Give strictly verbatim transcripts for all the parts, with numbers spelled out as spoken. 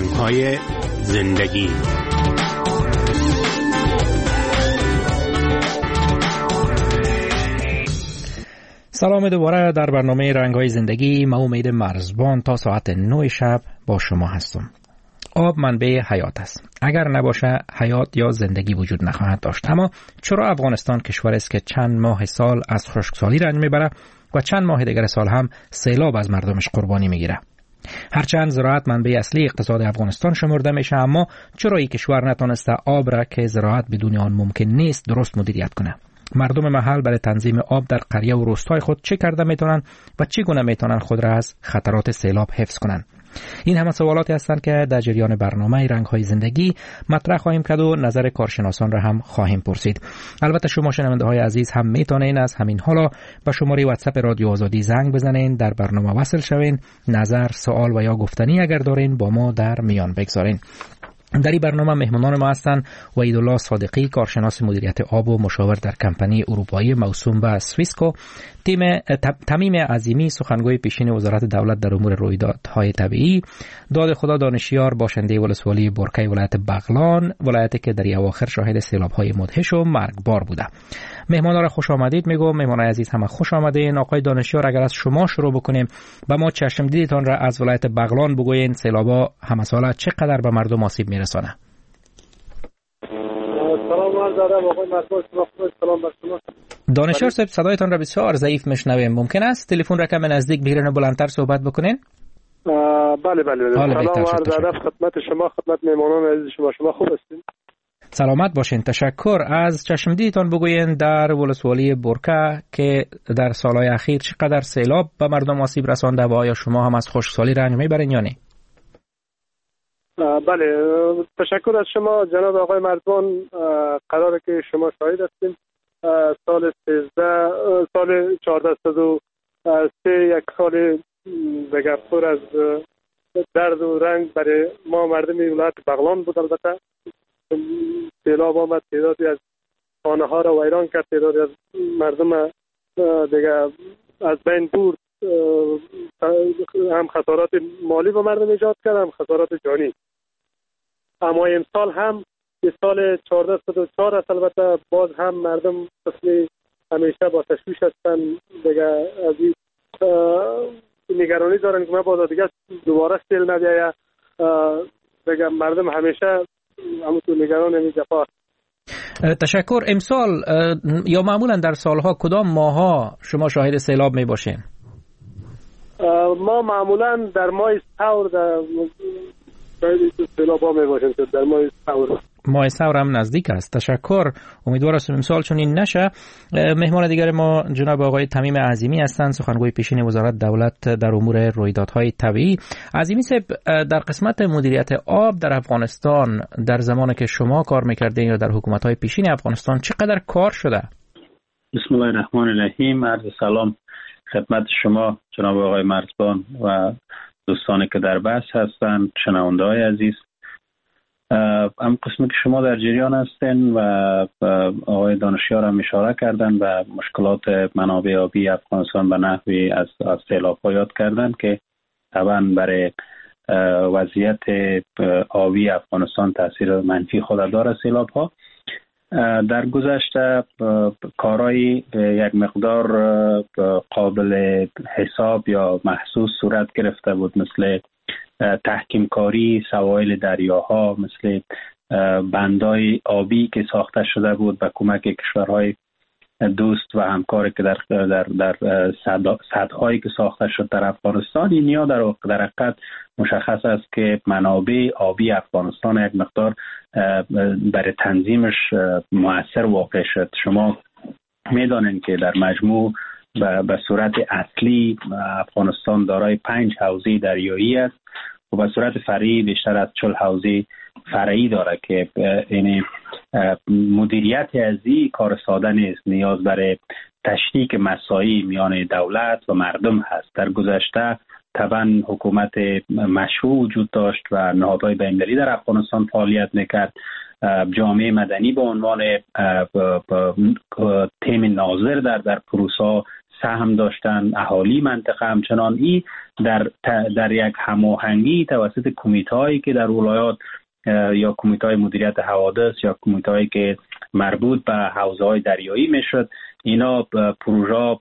رنگ‌های زندگی. سلام دوباره در برنامه رنگ‌های زندگی. من امید مرزبان تا ساعت نه شب با شما هستم. آب منبع حیات است. اگر نباشه حیات یا زندگی وجود نخواهد داشت. اما چرا افغانستان کشور است که چند ماه سال از خشکسالی رنج میبره و چند ماه دیگر سال هم سیلاب از مردمش قربانی میگیره؟ هرچند زراعت منبع اصلی اقتصاد افغانستان شمرده میشه، اما چرا این کشور نتونسته آب را که زراعت بدون آن ممکن نیست درست مدیریت کنه؟ مردم محل برای تنظیم آب در قریه و روستای خود چه کرده میتونن و چگونه میتونن خود را از خطرات سیلاب حفظ کنن؟ این همه سوالاتی هستند که در جریان برنامه رنگ‌های زندگی مطرح خواهیم کرد و نظر کارشناسان را هم خواهیم پرسید. البته شما شنونده های عزیز هم میتونین از همین حالا به شماره واتساپ رادیو آزادی زنگ بزنین، در برنامه وصل شوین، نظر، سوال و یا گفتنی اگر دارین با ما در میان بگذارین. در این برنامه مهمانان ما هستند وحیدالله صادقی، کارشناس مدیریت آب و مشاور در کمپانی اروپایی موسوم به سویسکو، تیم تمیم عظیمی، سخنگوی پیشین وزارت دولت در امور رویدادهای طبیعی، داد خدا دانشیار، باشنده ولسوالی برکه ولایت بغلان، ولایتی که در اواخر شاهد سیلاب‌های مدهش و مرگبار بوده. مهمانا را خوش آمدید میگم. مهمانان عزیز همه خوش آمدین. آقای دانشیار، اگر از شما شروع بکنیم، با ما چشم دیدتان را از ولایت بغلان بگوین سیلابا همه ساله چقدر به مردم آسیب میرسانه؟ سلام عرض ادب آقای مرزبان، سلام بر شما. دانشیار صاحب، صدایتان را بسیار ضعیف میشنویم. ممکن است تلفن را کم نزدیک بگیرین و بلندتر صحبت بکنین؟ بله بله. سلام عرض ادب خدمت شما، خدمت مهمانان عزیز شما. شما خوب هستین؟ سلامت باشین. تشکر. از چشمدیدتان بگوین در ولسوالی برکه که در سالهای اخیر چقدر سیلاب به مردم آسیب رسانده و آیا شما هم از خشکسالی رنج میبرین یا نه؟ بله، تشکر از شما جناب آقای مرزبان. قراره که شما شاهد هستین سال سیزده سال چهارده و سه یک سال دیگر پر از درد و رنج برای ما مردم ولایت بغلان بود. البته سیلاب آمد، تعدادی از خانه ها را ویران کرد، تعدادی از مردم دیگه از بین برد، هم خسارات مالی به مردم ایجاد کرد هم خسارات جانی. اما امسال هم به سال چهارده و چهار است، البته باز هم مردم مثل همیشه با تشویش هستن دیگه، از این نگرانی دارن که ما باز دیگه دوباره سیل نبیاید دیگه. مردم همیشه همونطور نگران همین جفا. تشکر. امسال یا معمولا در سالها کدام ماها شما شاهد سیلاب می باشین؟ ما معمولا در ماه ثور در شاهد سیلاب ها می باشیم. در ماه ثور ماه ثور هم نزدیک است. تشکر. امیدوار هستم امسال چون این نشه. مهمان دیگر ما جناب آقای تمیم عظیمی هستند، سخنگوی پیشین وزارت دولت در امور رویدادهای طبیعی. عظیمی صاحب، در قسمت مدیریت آب در افغانستان در زمانی که شما کار میکردین یا در حکومت‌های پیشین افغانستان چقدر کار شده؟ بسم الله الرحمن الرحیم. عرض سلام خدمت شما جناب آقای مرزبان و دوستانی که در بحث هستند، شنونده‌های عزیز. هم قسمی که شما در جریان هستین و آقای دانشیار هم اشاره کردن و مشکلات منابع آبی افغانستان به نحوی از از سیلاب‌ها یاد کردن که طبعا برای وضعیت آبی افغانستان تاثیر منفی خود داره سیلاب‌ها. در گذشته کارهای یک مقدار قابل حساب یا محسوس صورت گرفته بود، مثل تحکیم کاری سواحل دریاها، مثل بندای آبی که ساخته شده بود به کمک کشورهای دوست و همکاری که در در در سدهایی که ساخته شد در افغانستان. این نیا در در حقیقت مشخص است که منابع آبی افغانستان یک مقدار برای تنظیمش مؤثر واقع شد. شما میدانید که در مجموع به صورت اصلی افغانستان دارای پنج حوزه دریایی است و به صورت فرعی بیشتر از چهل حوزه فرعی داره که این مدیریت از این کار ساده نیست، نیاز برای تشریک مساعی میان دولت و مردم هست. در گذشته طبعا حکومت مشروع وجود داشت و نهادهای بین‌المللی در افغانستان فعالیت میکرد. جامعه مدنی به عنوان تیم ناظر در در پروسه سهم داشتن، اهالی منطقه همچنان. ای در در یک هماهنگی توسط کمیته‌هایی که در ولایات یا کمیته مدیریت حوادث یا کمیته که مربوط به حوزه‌های دریایی میشد، اینا پروژه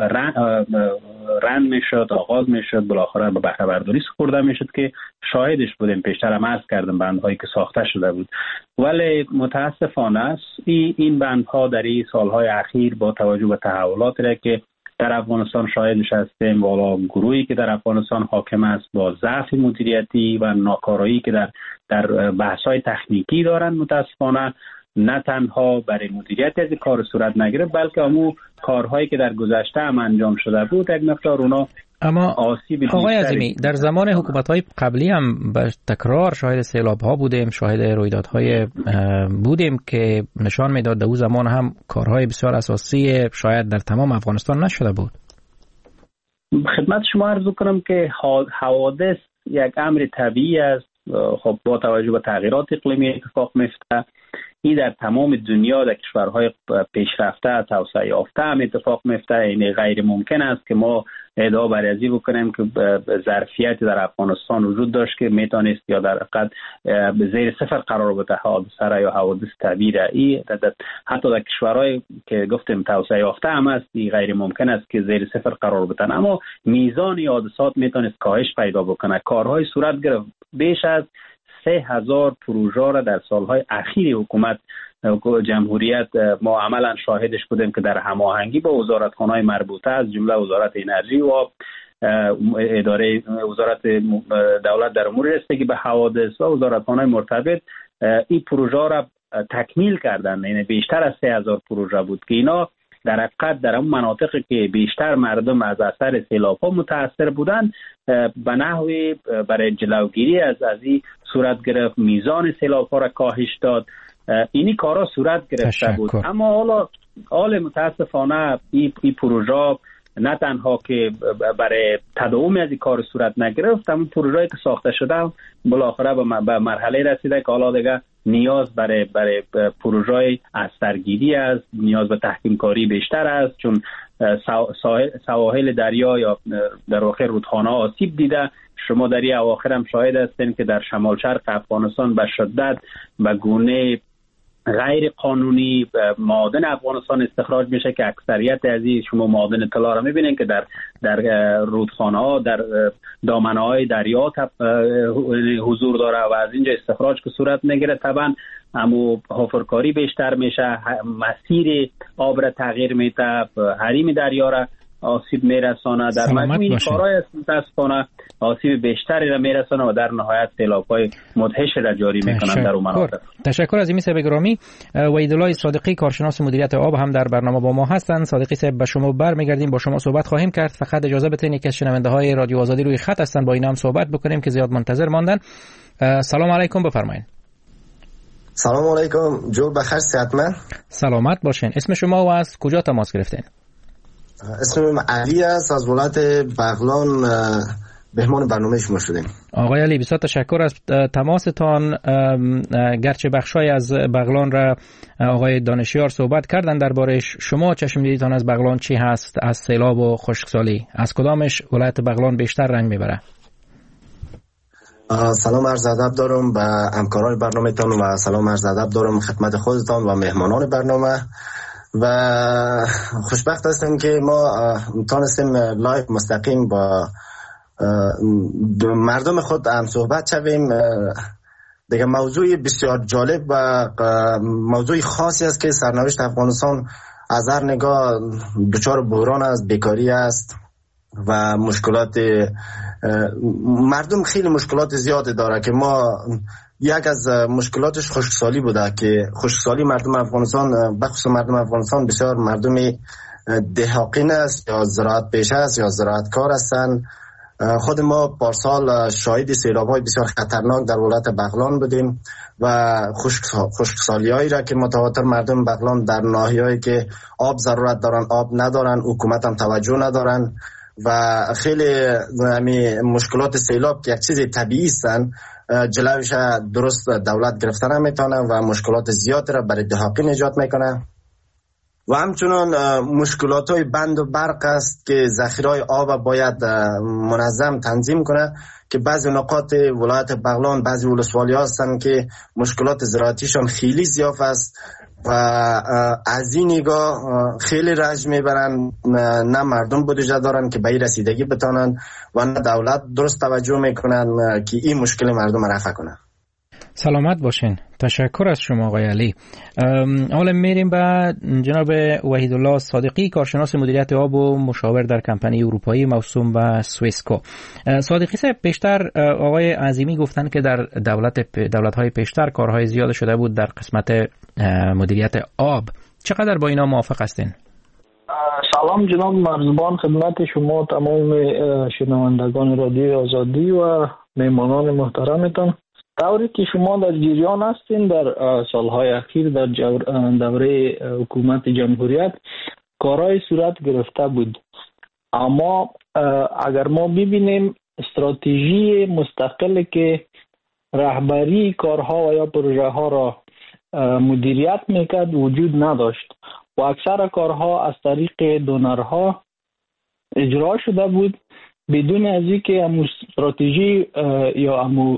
رند میشد، آغاز میشد، بالاخره به بهره برداری سپرده میشد که شاهدش بودیم. پیشتر هم عرض کردم بندهایی که ساخته شده بود، ولی متاسفانه است این بندها در این سالهای اخیر با توجه به تحولاتی را که در افغانستان شاهدش هستیم، والا گروهی که در افغانستان حاکم است با ضعف مدیریتی و ناکارایی که در در بحث‌های تکنیکی دارند، متاسفانه نه تنها برای مدیریت از کار صورت نگیره، بلکه همون کارهایی که در گذشته هم انجام شده بود یک مقدار اونا اما آقای عظیمی در زمان حکومت‌های قبلی هم به تکرار شاهد سیلاب‌ها بودیم، شاهد رویدادهای بودیم که نشان میداد در اون زمان هم کارهای بسیار اساسی شاید در تمام افغانستان نشده بود. خدمت شما عرض کنم که حوادث یک امر طبیعی است. خب با توجه به تغییرات اقلیمی اتفاق میفته. این در تمام دنیا در کشورهای پیشرفته توسعه یافته هم اتفاق میفته. این غیر ممکن است که ما ادعا بر ازی بکنیم که ظرفیت در افغانستان وجود داشت که میتونست یا در حقیقت زیر صفر قرار بده حادثه یا حوادث طبیعی را. این حتی در کشورهای که گفتیم توسعه یافته هم است، این غیر ممکن است که زیر صفر قرار بدن، اما میزان حادثات میتونست کاهش پیدا بکنه. کارهای صورت گرفت. بیش از سه هزار پروژه را در سالهای اخیر حکومت جمهوریت ما عملا شاهدش بودیم که در هماهنگی با وزارتخانه‌های مربوطه از جمله وزارت انرژی و اداره وزارت دولت در امور رسیدگی به حوادث و وزارتخانه‌های مرتبط این پروژه را تکمیل کردند. یعنی بیشتر از سه هزار پروژه بود که اینا در حقیقت در اون مناطقی که بیشتر مردم از اثر سیلاب‌ها متاثر بودند به نحوی برای جلوگیری از از این صورت گرفت، میزان سیلاب‌ها را کاهش داد. اینی کارا صورت گرفته بود. اما حالا حال متاسفانه این ای پروژه نه تنها که برای تداوم از این کار صورت نگرفت، اما پروژه‌ای که ساخته شده بالاخره به مرحله رسیده که حالا دیگه نیاز برای برای پروژه اثرگیری است، نیاز به تحکیم کاری بیشتر است، چون سواحل دریا یا در واقع رودخانه آسیب دیده. شما در این اواخر هم شاهد هستین که در شمال شرق افغانستان به شدت به گونه غیر قانونی معادن افغانستان استخراج میشه که اکثریت از این شما معادن طلا را میبینین که در در رودخانه ها در دامنه های دریا حضور داره و از اینجا استخراج که صورت میگیره. طبعا اما حفرکاری بیشتر میشه، مسیر آب را تغییر میده، حریم دریا را آسیب میرسانه. در مجموع این کارهای است متاسفانه آسیب بیشتری را میرسانه و در نهایت سیلاب‌های مدهش را جاری میکنند در اون مناطق. تشکر از این صاحب گرامی. وحیدالله صادقی کارشناس مدیریت آب هم در برنامه با ما هستند. صادقی صاحب به شما برمیگردیم، با شما صحبت خواهیم کرد. فقط اجازه بدین که شنونده های رادیو آزادی روی خط هستند، با اینا هم صحبت بکنیم که زیاد منتظر ماندن. سلام علیکم، بفرمایید. سلام علیکم، جو بخیر، صحتمند؟ سلامت باشین. اسم شما و از کجا تماس گرفتین؟ اسم من علی است، از ولایت بغلان مهمان برنامه شما شدیم. آقای علی بسیار تشکر از تماستان. گرچه بخشای از بغلان را آقای دانشیار صحبت کردن دربارش، شما چشم دیدتان از بغلان چی هست؟ از سیلاب و خشکسالی از کدامش ولایت بغلان بیشتر رنج میبره؟ سلام عرض ادب دارم به همکاران برنامه تان و سلام عرض ادب دارم خدمت خودتان و مهمانان برنامه. و خوشبخت هستم که ما تانستیم لایو مستقیم با مردم خود هم صحبت شویم. دیگه موضوع بسیار جالب و موضوع خاصی است که سرنوشت افغانستان از هر نگاه دچار بحران است، بیکاری است و مشکلات مردم خیلی مشکلات زیاده داره که ما یک از مشکلاتش خشکسالی بوده که خشکسالی مردم افغانستان بخصوص مردم افغانستان بسیار مردم دهاقین است یا زراعت پیشه است یا زراعت کار هستند. خود ما پارسال شاهد سیلاب‌های بسیار خطرناک در ولایت بغلان بودیم و خشکسالی‌هایی را که متواتر مردم بغلان در ناحیه‌ای که آب ضرورت دارن آب ندارن، حکومت هم توجه ندارن و خیلی همین مشکلات سیلاب که یک چیز طبیعی هستن جلوش درست دولت گرفتن نمیتونه و مشکلات زیاد را برای دهاقین ایجاد میکنه. و همچنان مشکلات های بند و برق است که ذخیره آب باید منظم تنظیم کنه که بعضی نقاط ولایت بغلان بعضی ولسوالی هستن که مشکلات زراعتیشان خیلی زیاد است و از این نگاه خیلی رنج میبرن، نه مردم بودجه دارن که به این رسیدگی بتانن و نه دولت درست توجه میکنن که این مشکل مردم رفع کنن. سلامت باشین. تشکر از شما آقای علی. حالا میریم به جناب وحیدالله صادقی، کارشناس مدیریت آب و مشاور در کمپانی اروپایی موسوم به سویسکو. صادقی صاحب، پیشتر آقای عظیمی گفتن که در دولت دولت‌های پیشتر کارهای زیاد شده بود در قسمت مدیریت آب. چقدر با اینا موافق هستین؟ سلام جناب مرزبان، خدمت شما تمام شنوندگان رادیو آزادی و مهمانان محترمتان. طوری که شما در جریان هستین، در سالهای اخیر در دوره حکومت جمهوریت کارهای صورت گرفته بود، اما اگر ما ببینیم استراتژی مستقلی که رهبری کارها و یا پروژه ها را مدیریت میکرد وجود نداشت و اکثر کارها از طریق دونرها اجرا شده بود بدون از اینکه امو استراتژی یا امو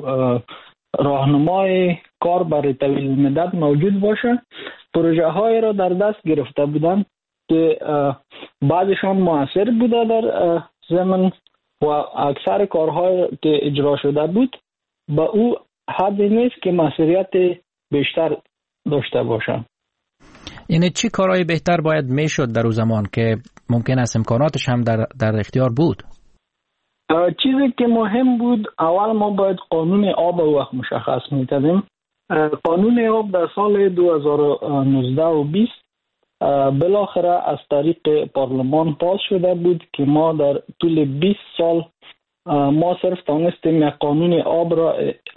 راهنمای کار برای طویل مدت موجود باشه. پروژه های را در دست گرفته بودند که بعضشان موثر بوده در زمین و اکثر کارهای که اجرا شده بود با او حدی نیست که موثریت بیشتر داشته باشه. یعنی چی کارهای بهتر باید میشد در اون زمان که ممکن است امکاناتش هم در, در اختیار بود؟ چیزی که مهم بود، اول ما باید قانون آب وقت مشخص می‌کردیم. قانون آب در سال دو هزار و نوزده و بیست بالاخره از طریق پارلمان پاس شده بود که ما در طول بیست سال ما صرف تانستیم یک قانون آب را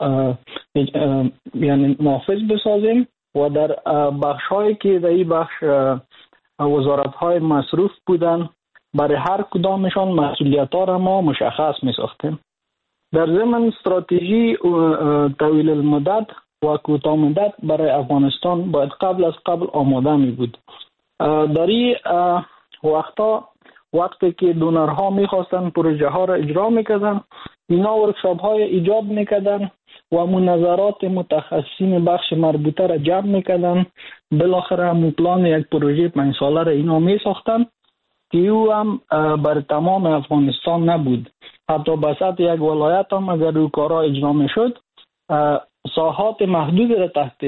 یعنی نافذ بسازیم و در بخش‌هایی که در این بخش وزارت‌های مصروف بودن برای هر کدامشان مسئولیت‌ها را ما مشخص می‌ساختیم. در ضمن استراتژی طویل المدت و کوتاه مدت برای افغانستان باید قبل از قبل آماده می بود. در این وقتا وقتی که دونرها می‌خواستن پروژه ها را اجرا می‌کردن، اینا ورکشاپ های ایجاد می‌کردن و منظرات متخصصین بخش مربوطه را جمع می‌کردن. بالاخره هم پلان یک پروژه پنج ساله را اینا می‌ساختن که او هم بر تمام افغانستان نبود. حتی بسط یک ولایت هم اگر او کارا اجرا می‌شد، ساحات محدود را تحت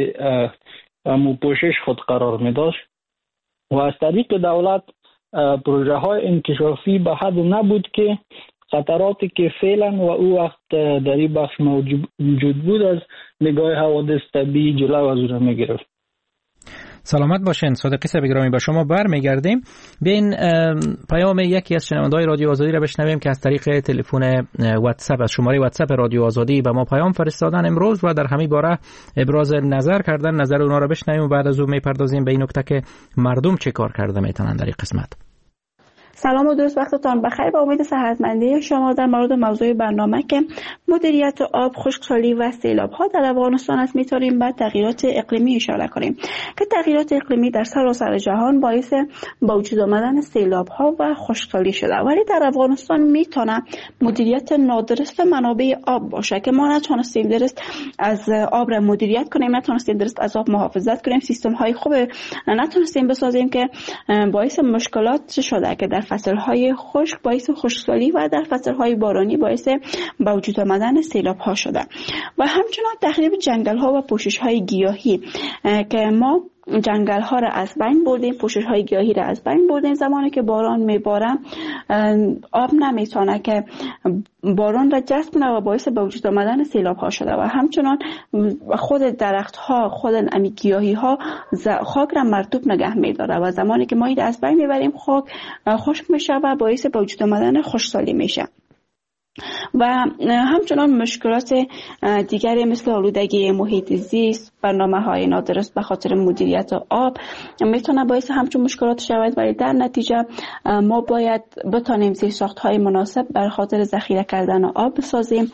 پوشش خود قرار می‌داشت و از طریق دولت پروژه های انکشافی به حد نبود که خطراتی که فعلا و او وقت در این بخش موجود بود از نگاه حوادث طبیعی جلو از او را می‌گرفت. سلامت باشین. صادقی صاحب گرامی، به شما برمیگردیم. بیاین پیام یکی از شنونده‌های رادیو آزادی را بشنویم که از طریق تلفن واتساپ از شماره واتساپ رادیو آزادی به ما پیام فرستادن امروز و در همین باره ابراز نظر کردن. نظر اونا را بشنویم و بعد از اون میپردازیم به این نکته که مردم چه کار کرده میتونن در این قسمت. سلام و درود وقتتان بخیر. با امید صحتمندی شما در مورد موضوع برنامه که مدیریت آب، خشکسالی و سیلاب ها در افغانستان است میتونیم به تغییرات اقلیمی اشاره کنیم که تغییرات اقلیمی در سراسر جهان باعث به وجود آمدن سیلاب ها و خشکسالی شده، ولی در افغانستان میتونه مدیریت نادرست منابع آب باشه که ما نتونستیم درست از آب را مدیریت کنیم، نتونستیم درست از آب محافظت کنیم، سیستم های خوب نتونستیم بسازیم که باعث مشکلات شده که در فصل‌های خشک باعث خشکسالی و در فصل‌های بارانی باعث به وجود آمدن سیلاب‌ها شده و همچنین تخریب جنگل‌ها و پوشش‌های گیاهی که ما جنگل ها را از بین بردیم، پوشش های گیاهی را از بین بردیم. زمانی که باران میباره آب نمیتونه که باران را جذب کنه و باعث به وجود آمدن سیلاب ها شده و همچنان خود درخت ها، خود امی گیاهی ها خاک را مرطوب نگه میداره و زمانی که ما این از بین میبریم خاک خشک میشه و باعث به وجود آمدن خشکسالی میشه. و همچنان مشکلات دیگری مثل آلودگی محیط زیست، برنامه های نادرست به خاطر مدیریت آب میتونه باعث همچون مشکلات شود، ولی در نتیجه ما باید بتانیم زیرساخت های مناسب بر خاطر ذخیره کردن آب بسازیم،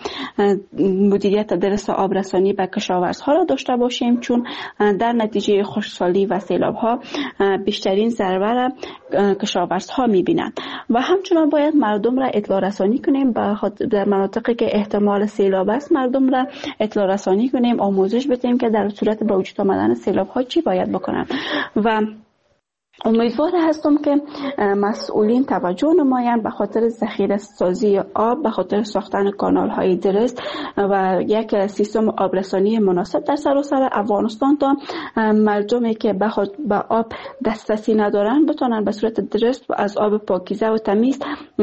مدیریت درست آب رسانی به کشاورزها را داشته باشیم، چون در نتیجه خشکسالی و سیلاب ها بیشترین ضربه را کشاورزها میبینند. و همچنان باید مردم را اطلاع رسانی کنیم در مناطقی که احتمال سیلاب است، مردم را اطلاع رسانی کنیم، آموزش بدیم که در صورت به وجود آمدن سیلاب ها چی باید بکنن. و امیدوار هستم که مسئولین توجه نمایند به خاطر ذخیره سازی آب، به خاطر ساختن کانال های درست و یک سیستم آبرسانی مناسب در سراسر افغانستان تا مردمی که به آب دسترسی ندارند بتونن به صورت درست و از آب پاکیزه و تمیز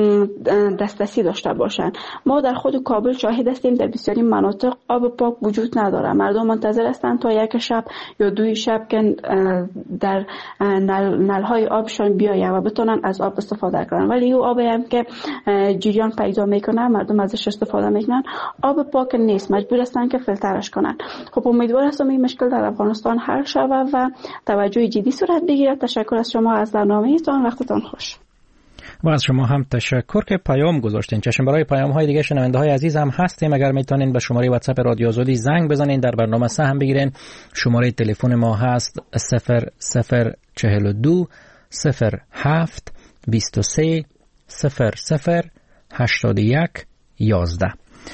دسترسی داشته باشند. ما در خود کابل شاهد هستیم در بسیاری مناطق آب پاک وجود نداره. مردم منتظر هستند تا یک شب یا دوی شب که در نل نلهای آبشان بیایه و بتونن از آب استفاده کنن، ولی او آبی هم که جریان پیدا میکنه مردم ازش استفاده میکنن آب پاک نیست، مجبور هستن که فیلترش کنن. خب امیدوار هستم این مشکل در افغانستان حل شود و توجه جدی صورت بگیرد. تشکر از شما از برنامه‌تان، وقتتان خوش. و از شما هم تشکر که پیام گذاشتین. چشم برای پیام های دیگه شنونده های عزیز هم هستیم. اگر میتونین به شماره واتساپ رادیو آزادی زنگ بزنین در برنامه سهم بگیرین. شماره تلفن ما هست صفر صفر چهل و دو صفر هفت بیست و سه صفر صفر هشتاد و یک یازده.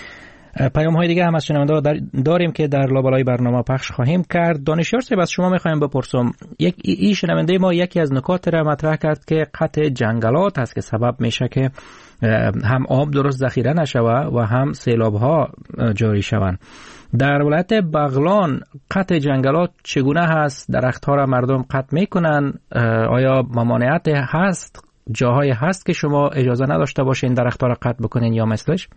پیام های دیگه هم از شنونده ها داریم که در لابلای برنامه پخش خواهیم کرد. دانشیار صاحب از شما میخوایم بپرسم، یک این شنونده ما یکی از نکات را مطرح کرد که قطع جنگلات هست که سبب میشه که هم آب درست ذخیره نشود و هم سیلاب ها جاری شوند. در ولایت بغلان قطع جنگلات چگونه هست؟ درخت ها را مردم قطع میکنن؟ آیا ممانعت هست؟ جاهای هست که شما اجازه نداشته باشین درخت ها را قطع بکنین یا مثلش؟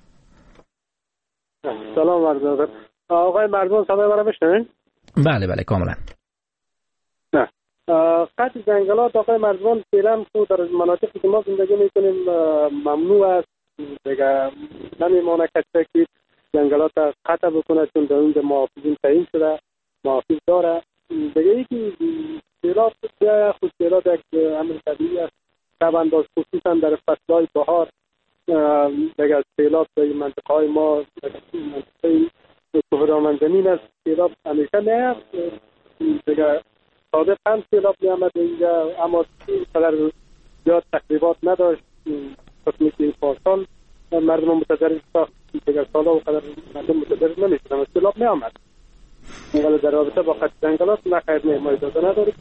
سلام عرض آقای مردم، صدای من را میشنوین؟ بله بله کاملا. نه قطع جنگلات آقای مردم فعلا خود در مناطقی که ما زندگی میکنیم ممنوع است. دیگه نمیمانه کسی که جنگلات قطع بکنه، چون در اونجا محافظین تعیین شده، محافظ داره. دیگه یکی سیلاب یا خود سیلاب یک امر طبیعی است، شب انداز خصوصا در فصلهای بهار. دیگه سیلاب در منطقه های ما منطقه کوهستان زمین است، سیلاب همیشه نیست. دیگه سابق هم سیلاب نیامد اینجا، اما قدر زیاد تخریبات نداشت. قسمی که پارسال مردم متضرر ساخت، دیگه سالا و قدر مردم متضرر نمیشدن و سیلاب نیامد. ولی در رابطه با قطع جنگلات نخیر نه، ما اجازه نداریم.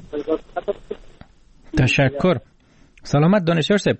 تشکر. سلامت دانشیار صاحب.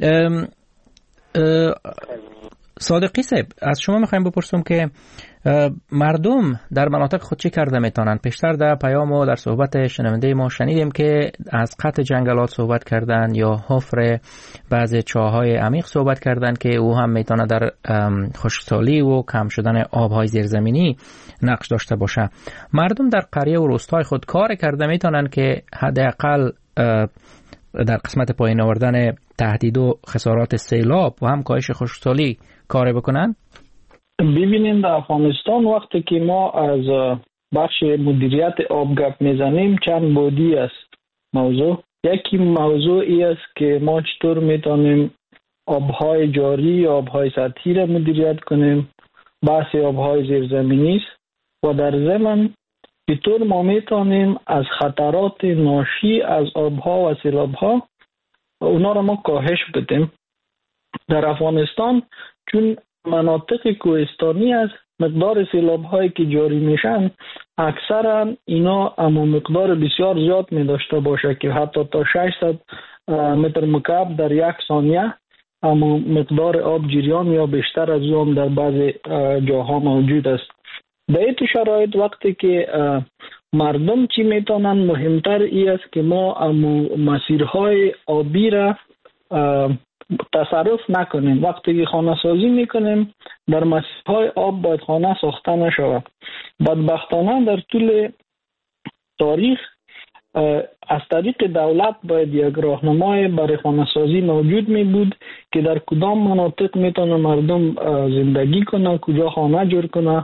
صادقی صاحب از شما میخوایم بپرسم که مردم در مناطق خود چی کرده میتونن؟ پیشتر در پیام و در صحبت شنونده ما شنیدیم که از قطع جنگلات صحبت کردن یا حفر بعضی چاهای عمیق صحبت کردن که او هم میتونه در خشکسالی و کم شدن آبهای زیرزمینی نقش داشته باشه. مردم در قریه و روستای خود کار کرده میتونن که حداقل در قسمت پایین آوردن تهدید و خسارات سیلاب و هم کاهش خشکسالی کار بکنن؟ ببینیم در افغانستان وقتی که ما از بخش مدیریت آب گپ میزنیم چند بودی است موضوع. یکی موضوع ای است که ما چطور میتونیم آبهای جاری، آبهای سطحی را مدیریت کنیم. بحث آبهای زیرزمینی است و در ضمن چطور ما میتونیم از خطرات ناشی از آبها و سیلابها اونا را ما کاهش بدیم. در افغانستان چون مناطق کوهستانی است، مقدار سیلاب هایی که جاری میشن اکثرا اینا اما مقدار بسیار زیاد می داشته باشه که حتی تا ششصد متر مکعب در یک ثانیه، اما مقدار آب جریان یا بیشتر از اون در بعضی جاها موجود است. در این شرایط وقتی که مردم چی میتونن، مهمتر ای است که ما امو مسیرهای آبی را تصرف نکنیم. وقتی که خانه سازی میکنیم در مسیرهای آب باید خانه ساخته نشود. بدبختانه در طول تاریخ از طریق دولت باید یک راهنمای برای خانه سازی موجود می بود که در کدام مناطق میتونه مردم زندگی کنه، کجا خانه جور کنه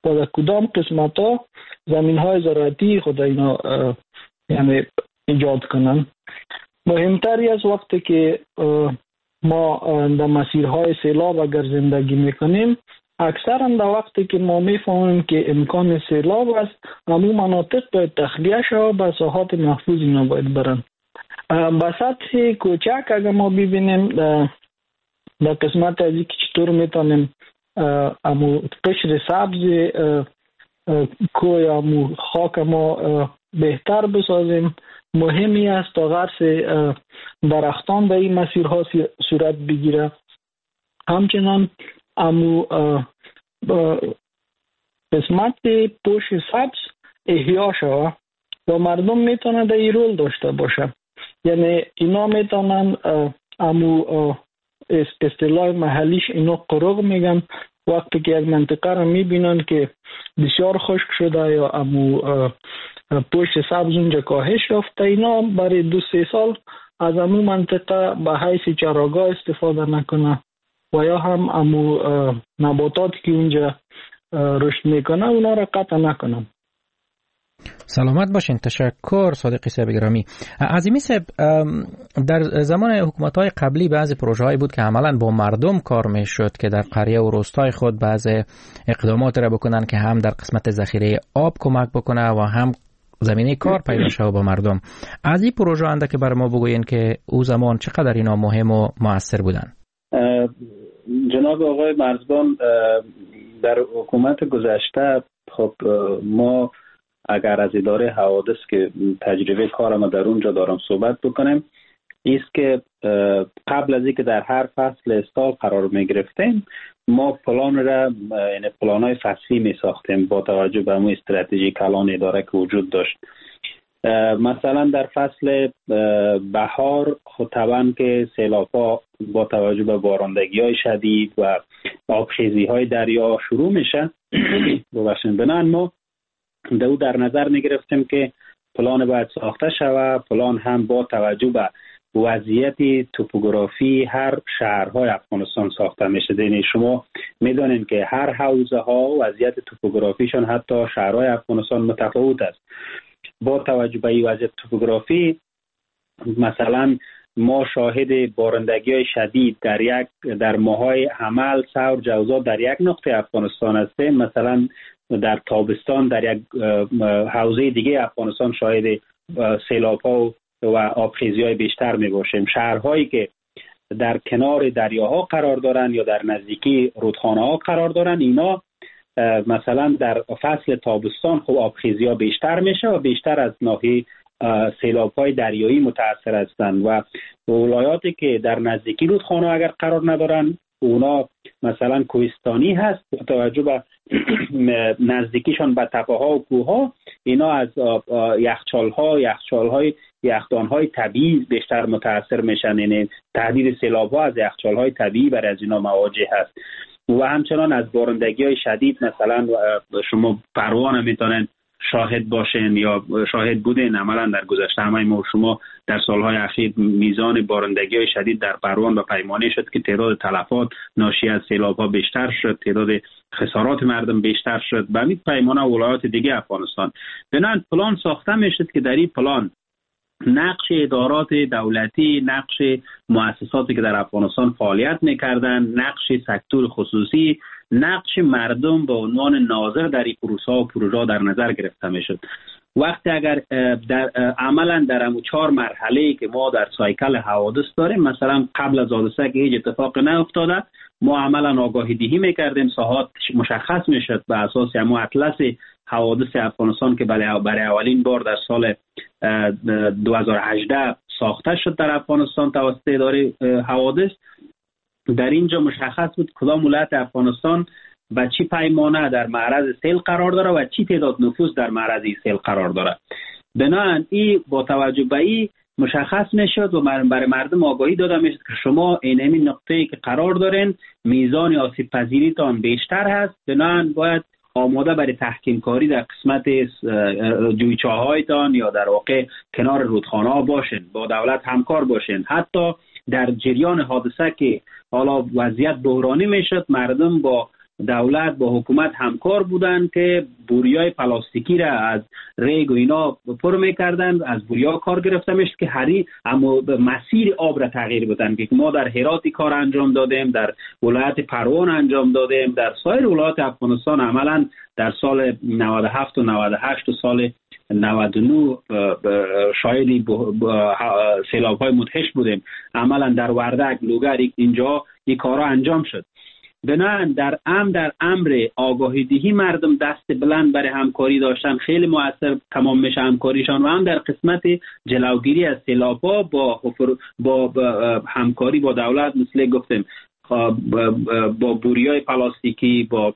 و در کدام قسمت ها زمین های زراعتی خود اینا یعنی ایجاد کنن. مهمتری از وقتی که ما در مسیرهای سیلاب اگر زندگی میکنیم، اکثرا در وقتی که ما میفهمیم که امکان سیلاب است، همون مناطق باید تخلیه شود، به ساحات محفوظ اینا باید برن. به سطح کوچک اگر ما ببینیم در قسمت از که چطور میتونیم امو قشر سبز کوه یا امو خاک ما بهتر بسازیم، مهمی است تا غرس درختان به این مسیرها صورت بگیره. همچنان امو قسمت پوش سبز احیا شود و مردم میتونه در این رول داشته باشه. یعنی اینا میتونن امو اصطلاح محلیش اینو قرق میگن، وقتی که یک منطقه رو میبینن که بسیار خشک شده یا امو پشت سبز اونجا کاهش یافته، اینا برای دو سه سال از امو منطقه به حیث چراگاه استفاده نکنه و یا هم امو نباتاتی که اونجا رشد میکنه اونا را قطع نکنه. سلامت باشین. تشکر صادقی صاحب گرامی. عظیمی صاحب، در زمان حکومت‌های قبلی بعضی پروژه‌ای بود که عملاً با مردم کار می‌شد که در قریه و روستای خود بعضی اقدامات را بکنن که هم در قسمت ذخیره آب کمک بکنه و هم زمینه کار پیدا شه با مردم. از این پروژه انده که بر ما بگوین که او زمان چقدر اینا مهم و مؤثر بودن؟ جناب آقای مرزبان، در حکومت گذشته خب ما اگر از اداره حوادث که تجربه کارم در اونجا دارم صحبت بکنم، ایست که قبل از اینکه در هر فصل سال قرار می گرفتیم، ما پلان را یعنی پلان‌های فصلی می ساختیم با توجه به اون استراتژی کلان اداره که وجود داشت. مثلا در فصل بهار خود طبعا که سیلاب‌ها با توجه به بارندگی‌های شدید و آبخیزی‌های دریا شروع میشه ببخشید، بنان ما دو در نظر می گرفتیم که پلان باید ساخته شود. پلان هم با توجه به وضعیت توپوگرافی هر شهرهای افغانستان ساخته میشه. یعنی شما میدونید که هر حوزه ها وضعیت توپوگرافیشون حتی شهرهای افغانستان متفاوت است. با توجه به این وضعیت توپوگرافی مثلا ما شاهد بارندگی‌های شدید در یک در ماهای حمل، ثور، جوزا در یک نقطه افغانستان هستیم. مثلا در تابستان در یک حوزه دیگه افغانستان شاهد سیلاب‌ها و آبخیزی‌های بیشتر می‌باشیم. شهرهایی که در کنار دریاها قرار دارن یا در نزدیکی رودخانه‌ها قرار دارن، اینا مثلا در فصل تابستان خب آبخیزی‌ها بیشتر میشه و بیشتر از ناحیه سیلاب‌های دریایی متأثر هستند. و ولایاتی که در نزدیکی رودخانه اگر قرار ندارن، اونا مثلا کوهستانی هست، با توجه به نزدیکیشان به تپه‌ها و کوه‌ها، اینا از یخچال‌ها یخچال‌های یخدان‌های طبیعی بیشتر متأثر میشن. یعنی تهدید سیلاب‌ها از یخچال‌های طبیعی برای از اینا مواجه هست. و همچنان از بارندگی‌های شدید، مثلا شما پروان میتونن شاهد باشین یا شاهد بودین. عملا در گذشته همه ما شما در سالهای اخیر میزان بارندگی‌های شدید در پروان به پیمانه شد که تعداد تلفات ناشی از سیلاب‌ها بیشتر شد، تعداد خسارات مردم بیشتر شد. به همین پیمانه ولایات دیگه افغانستان بنان پلان ساخته میشد که در این پلان نقش ادارات دولتی، نقش مؤسساتی که در افغانستان فعالیت میکردن، نقش سکتور خصوصی، نقش مردم به عنوان ناظر در این پروسه و پروژه در نظر گرفته میشد. وقتی اگر در عملا در همون چهار مرحله که ما در سایکل حوادث داریم، مثلا قبل از حادثه که هیچ اتفاق نیفتاده، ما عملا آگاهی دهی میکردیم، ساحات مشخص میشد به اساس همون اطلس حوادث افغانستان که برای اولین بار در سال دو هزار و هجده ساخته شد در افغانستان توسط اداره حوادث. در اینجا مشخص بود کدام ولایت افغانستان به چی پیمانه در معرض سیل قرار داره و چی تعداد نفوس در معرض سیل قرار داره. بنابراین این با توجه به این مشخص میشد و برای مردم آگاهی داده میشد که شما این همین نقطه‌ای که قرار دارین میزان آسیب پذیریتان بیشتر هست، بنابراین باید آماده برای تحکیم کاری در قسمت جویچه‌هایتان یا در واقع کنار رودخانه‌ها باشین، با دولت همکار باشین. حتی در جریان حادثه که حالا وضعیت بحرانی میشد، مردم با دولت با حکومت همکار بودن که بوریای پلاستیکی را از ریگ و اینا پر میکردن، از بوریا کار گرفته میشد که هری اما مسیر آب را تغییر بدن که ما در هرات کار انجام دادیم، در ولایت پروان انجام دادیم، در سایر ولایات افغانستان عملا در سال نود و هفت و نود و هشت و سال نود و نه شاهدی سیلاب های مدهش بودیم. عملا در وردک، لوگر اینجا این کارا انجام شد. بنابراین در ام در امر آگاهی دهی مردم دست بلند برای همکاری داشتن خیلی مؤثر تمام میشه همکاریشان، و هم در قسمت جلوگیری از سیلاب‌ها با, با, با همکاری با دولت مثل گفتیم با بوریای پلاستیکی، با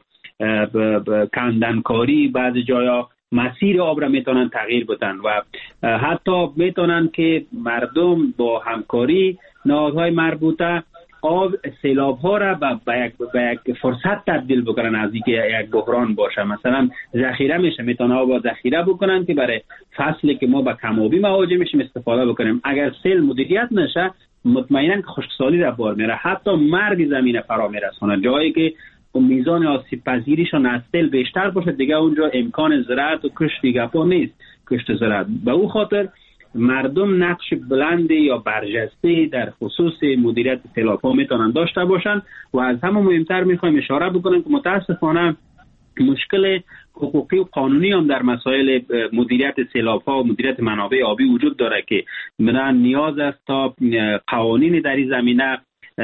کندنکاری، بعضی جایا مسیر آب را میتونن تغییر بدن و حتی میتونن که مردم با همکاری نهادهای مربوطه آب سیلاب ها را به یک به یک فرصت تبدیل بکنن از اینکه یک بحران باشه. مثلا ذخیره میشه، میتونه آب ذخیره بکنن که برای فصلی که ما به کم‌آبی مواجه میشیم استفاده بکنیم. اگر سیل مدیریت نشه مطمئنا که خشکسالی را بار میره، حتی مرگ زمین فرا میرسونه. جایی که میزان آسیب پذیریشون از سیل بیشتر باشه دیگه اونجا امکان زراعت و کشت گپا نیست، کشت زراعت. به او خاطر مردم نقش بلندی یا برجسته در خصوص مدیریت سیلاب‌ها میتونن داشته باشن و از همه مهمتر میخوایم اشاره بکنیم که متاسفانه مشکل حقوقی و قانونی هم در مسائل مدیریت سیلاب‌ها و مدیریت منابع آبی وجود داره که من نیاز است تا قوانین در این زمینه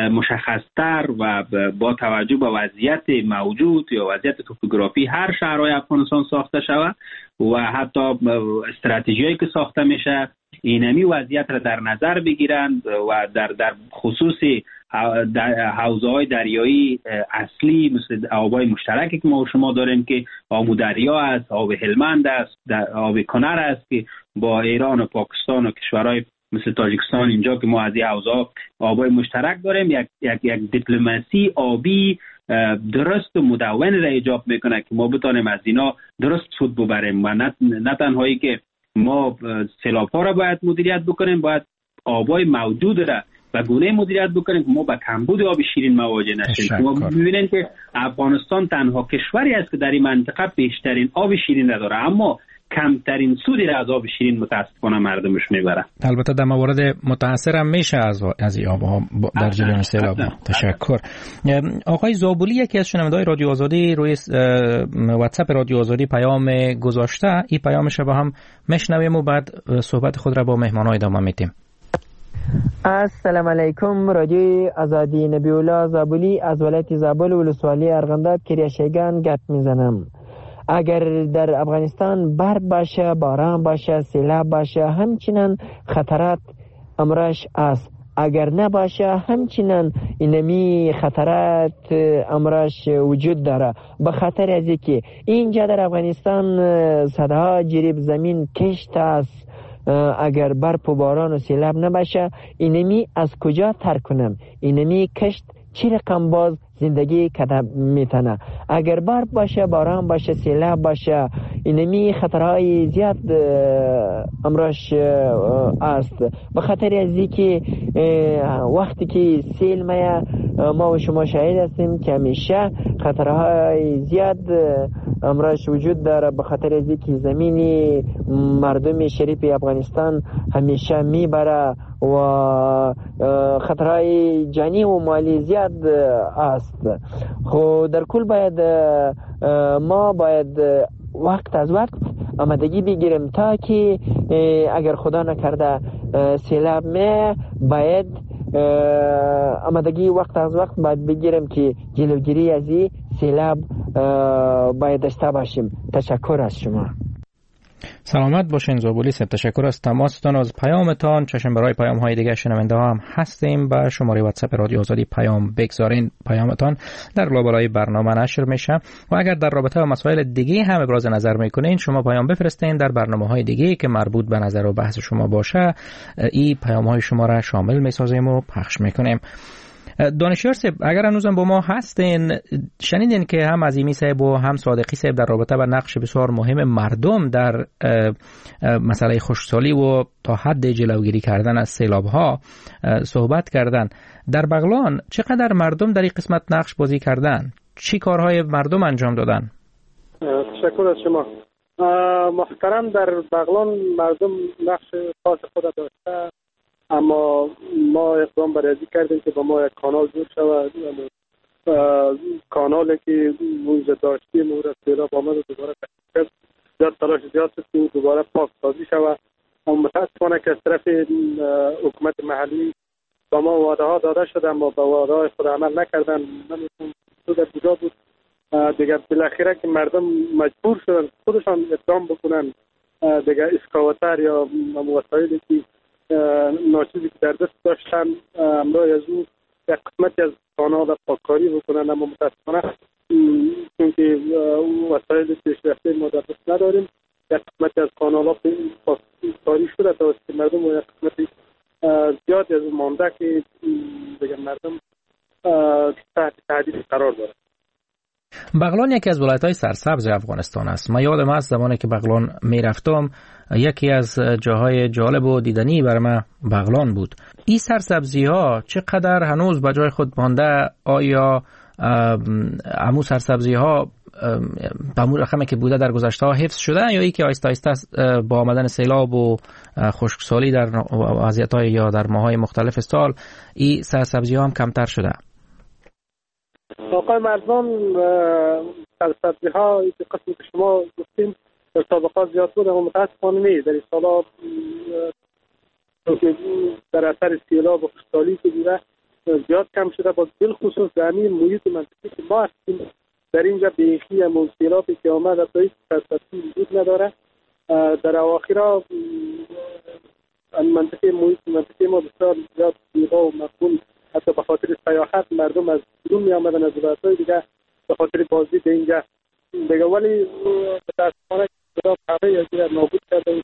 مشخصتر و با توجه به وضعیت موجود یا وضعیت توپوگرافی هر شهرهای افغانستان ساخته شود و حتی استراتژیایی که ساخته میشه اینمی وضعیت را در نظر بگیرند و در در خصوص حوزه‌های دریایی اصلی مثل آب‌های مشترکی که ما و شما داریم که آمو دریا است، آب هلمند است، آب کنر است که با ایران و پاکستان و کشورهای مثل تاجیکستان اینجا که ما از این حوزه آبای مشترک داریم، یک یک یک دیپلماسی آبی درست و مدون را ایجاب میکنه که ما بتانیم از اینا درست سود ببریم و نه, نه تنهایی که ما سیلاب ها را باید مدیریت بکنیم، باید آبای موجود را و گونه مدیریت بکنیم که ما با کمبود آب شیرین مواجه نشیم. ما می‌بینیم که افغانستان تنها کشوری است که در این منطقه بیشترین آب شیرین را داره، اما کمترین سودی را از آب شیرین متاسفانه مردمش میبره. البته در موارد متاثر هم میشه از از این آبها در جریان سیلاب. تشکر. آقای زابولی یکی از شنونده‌های رادیو آزادی روی واتساپ رادیو آزادی پیام گذاشته، این پیامش با هم میشنویم و بعد صحبت خود را با مهمان‌ها ادامه میدیم. السلام علیکم. رادیو آزادی، نبی الله زابولی از ولایت زابل ولسوالی ارغنداب کریاشیگان گپ میزنم. اگر در افغانستان برف باشه، باران باشه، سیلاب باشه، همچنان خطرات امرش است. اگر نباشه همچنان اینمی خطرات امرش وجود داره، به خاطر از اینکه اینجا در افغانستان صدها جریب زمین کشت است. اگر برف و باران و سیلاب نباشه اینمی از کجا تر کنم؟ اینمی کشت چی رقم باز زندگی کده میتونه؟ اگر برف باشه، باران باشه، سیلاب باشه، اینمی خطرهای زیاد امرش است. به خاطر از اینکه وقتی که سیل میه ما و شما شاهد هستیم که همیشه خطرهای زیاد امرش وجود داره. به خاطر از اینکه زمینی مردم شریف افغانستان همیشه میبره و خطرهای جانی و مالی زیاد است. خب در کل باید ما باید وقت از وقت آمادگی بگیریم تا که اگر خدا نکرده سیلاب می باید آمادگی وقت از وقت باید بگیریم که جلوگیری از این سیلاب باید داشته باشیم. تشکر از شما. سلامت باشین زابولی صاحب، تشکر از تماستان، از پیامتان. چشم برای پیام های دیگه شنونده ها هم هستیم. به شماره واتساپ رادیو آزادی پیام بگذارین، پیامتان در لابلای برنامه نشر میشه و اگر در رابطه با مسائل دیگه هم ابراز نظر میکنین شما پیام بفرستین در برنامه های دیگه که مربوط به نظر و بحث شما باشه. این پیام های شما را شامل میسازیم و پخش میکنیم. دانشیار صاحب اگر هنوزم با ما هستین، شنیدین که هم عظیمی صاحب و هم صادقی صاحب در رابطه با نقش بسیار مهم مردم در مسئله خشکسالی و تا حد جلوگیری کردن از سیلاب ها صحبت کردن. در بغلان چقدر مردم در این قسمت نقش بازی کردن؟ چی کارهای مردم انجام دادن؟ تشکر از شما محترم. در بغلان مردم نقش خاص خود داشته، اما ما اقدام بر ازی کردیم که با ما یک کانال جور شود. کانالی که اونجا داشتیم اون را سیلاب آمد و دوباره تکلیف زیاد تلاش زیاد شد که دوباره پاک سازی شود. اما متاسفانه که از طرف حکومت محلی با ما وعده ها داده شده اما با وعده های خود عمل نکردن. نمیدونم تو در کجا بود دیگه. بالاخره که مردم مجبور شدن خودشان اقدام بکنن دیگه، اسکاواتر یا وسایلی که ناچیزی که در دست داشتن امرای از اون یک قسمتی از کانال پاککاری بکنن، اما متاسفانه چونکه وسایل پیشرفته ما در دست نداریم، یک قسمتی از کانال ها پاککاری شده توسط مردم و یک قسمتی زیادی از مانده که دیگه مردم تحت تهدید قرار داره. بغلان یکی از ولایت‌های سرسبز افغانستان است. من یادم است زمانی که بغلان میرفتم یکی از جاهای جالب و دیدنی برای من بغلان بود. این سرسبزی ها چقدر هنوز به جای خود مانده؟ آیا امو سرسبزی ها به امو رقمی که بوده در گذشته ها حفظ شده یا ای که آیسته آیسته با آمدن سیلاب و خشکسالی در وضعیت‌های یا در ماهای مختلف سال این سرسبزی ها هم کمتر شده؟ آقای مرزبان، سرسبزی ها این قسمی که شما گفتیم در سابقات زیاد بود اما متاسفانه نیست. در این سالات در اثر سیلاب و خشکسالی که بوده زیاد کم شده، با بالخصوص در همین محیط منطقی که ما هستیم در اینجا بیخی همون سیلابی که آمد تا هیچ سرسبزی وجود نداره. در اواخر منطقه محیط منطقه ما بسیار زیاد زیبا و مقبول، حتی به خاطر سیاحت مردم از بیرون می آمدن از ولایت‌های دیگه به خاطر بازدید به اینجا دیگه، ولی متاسفانه خدا همه از این نابود کرده.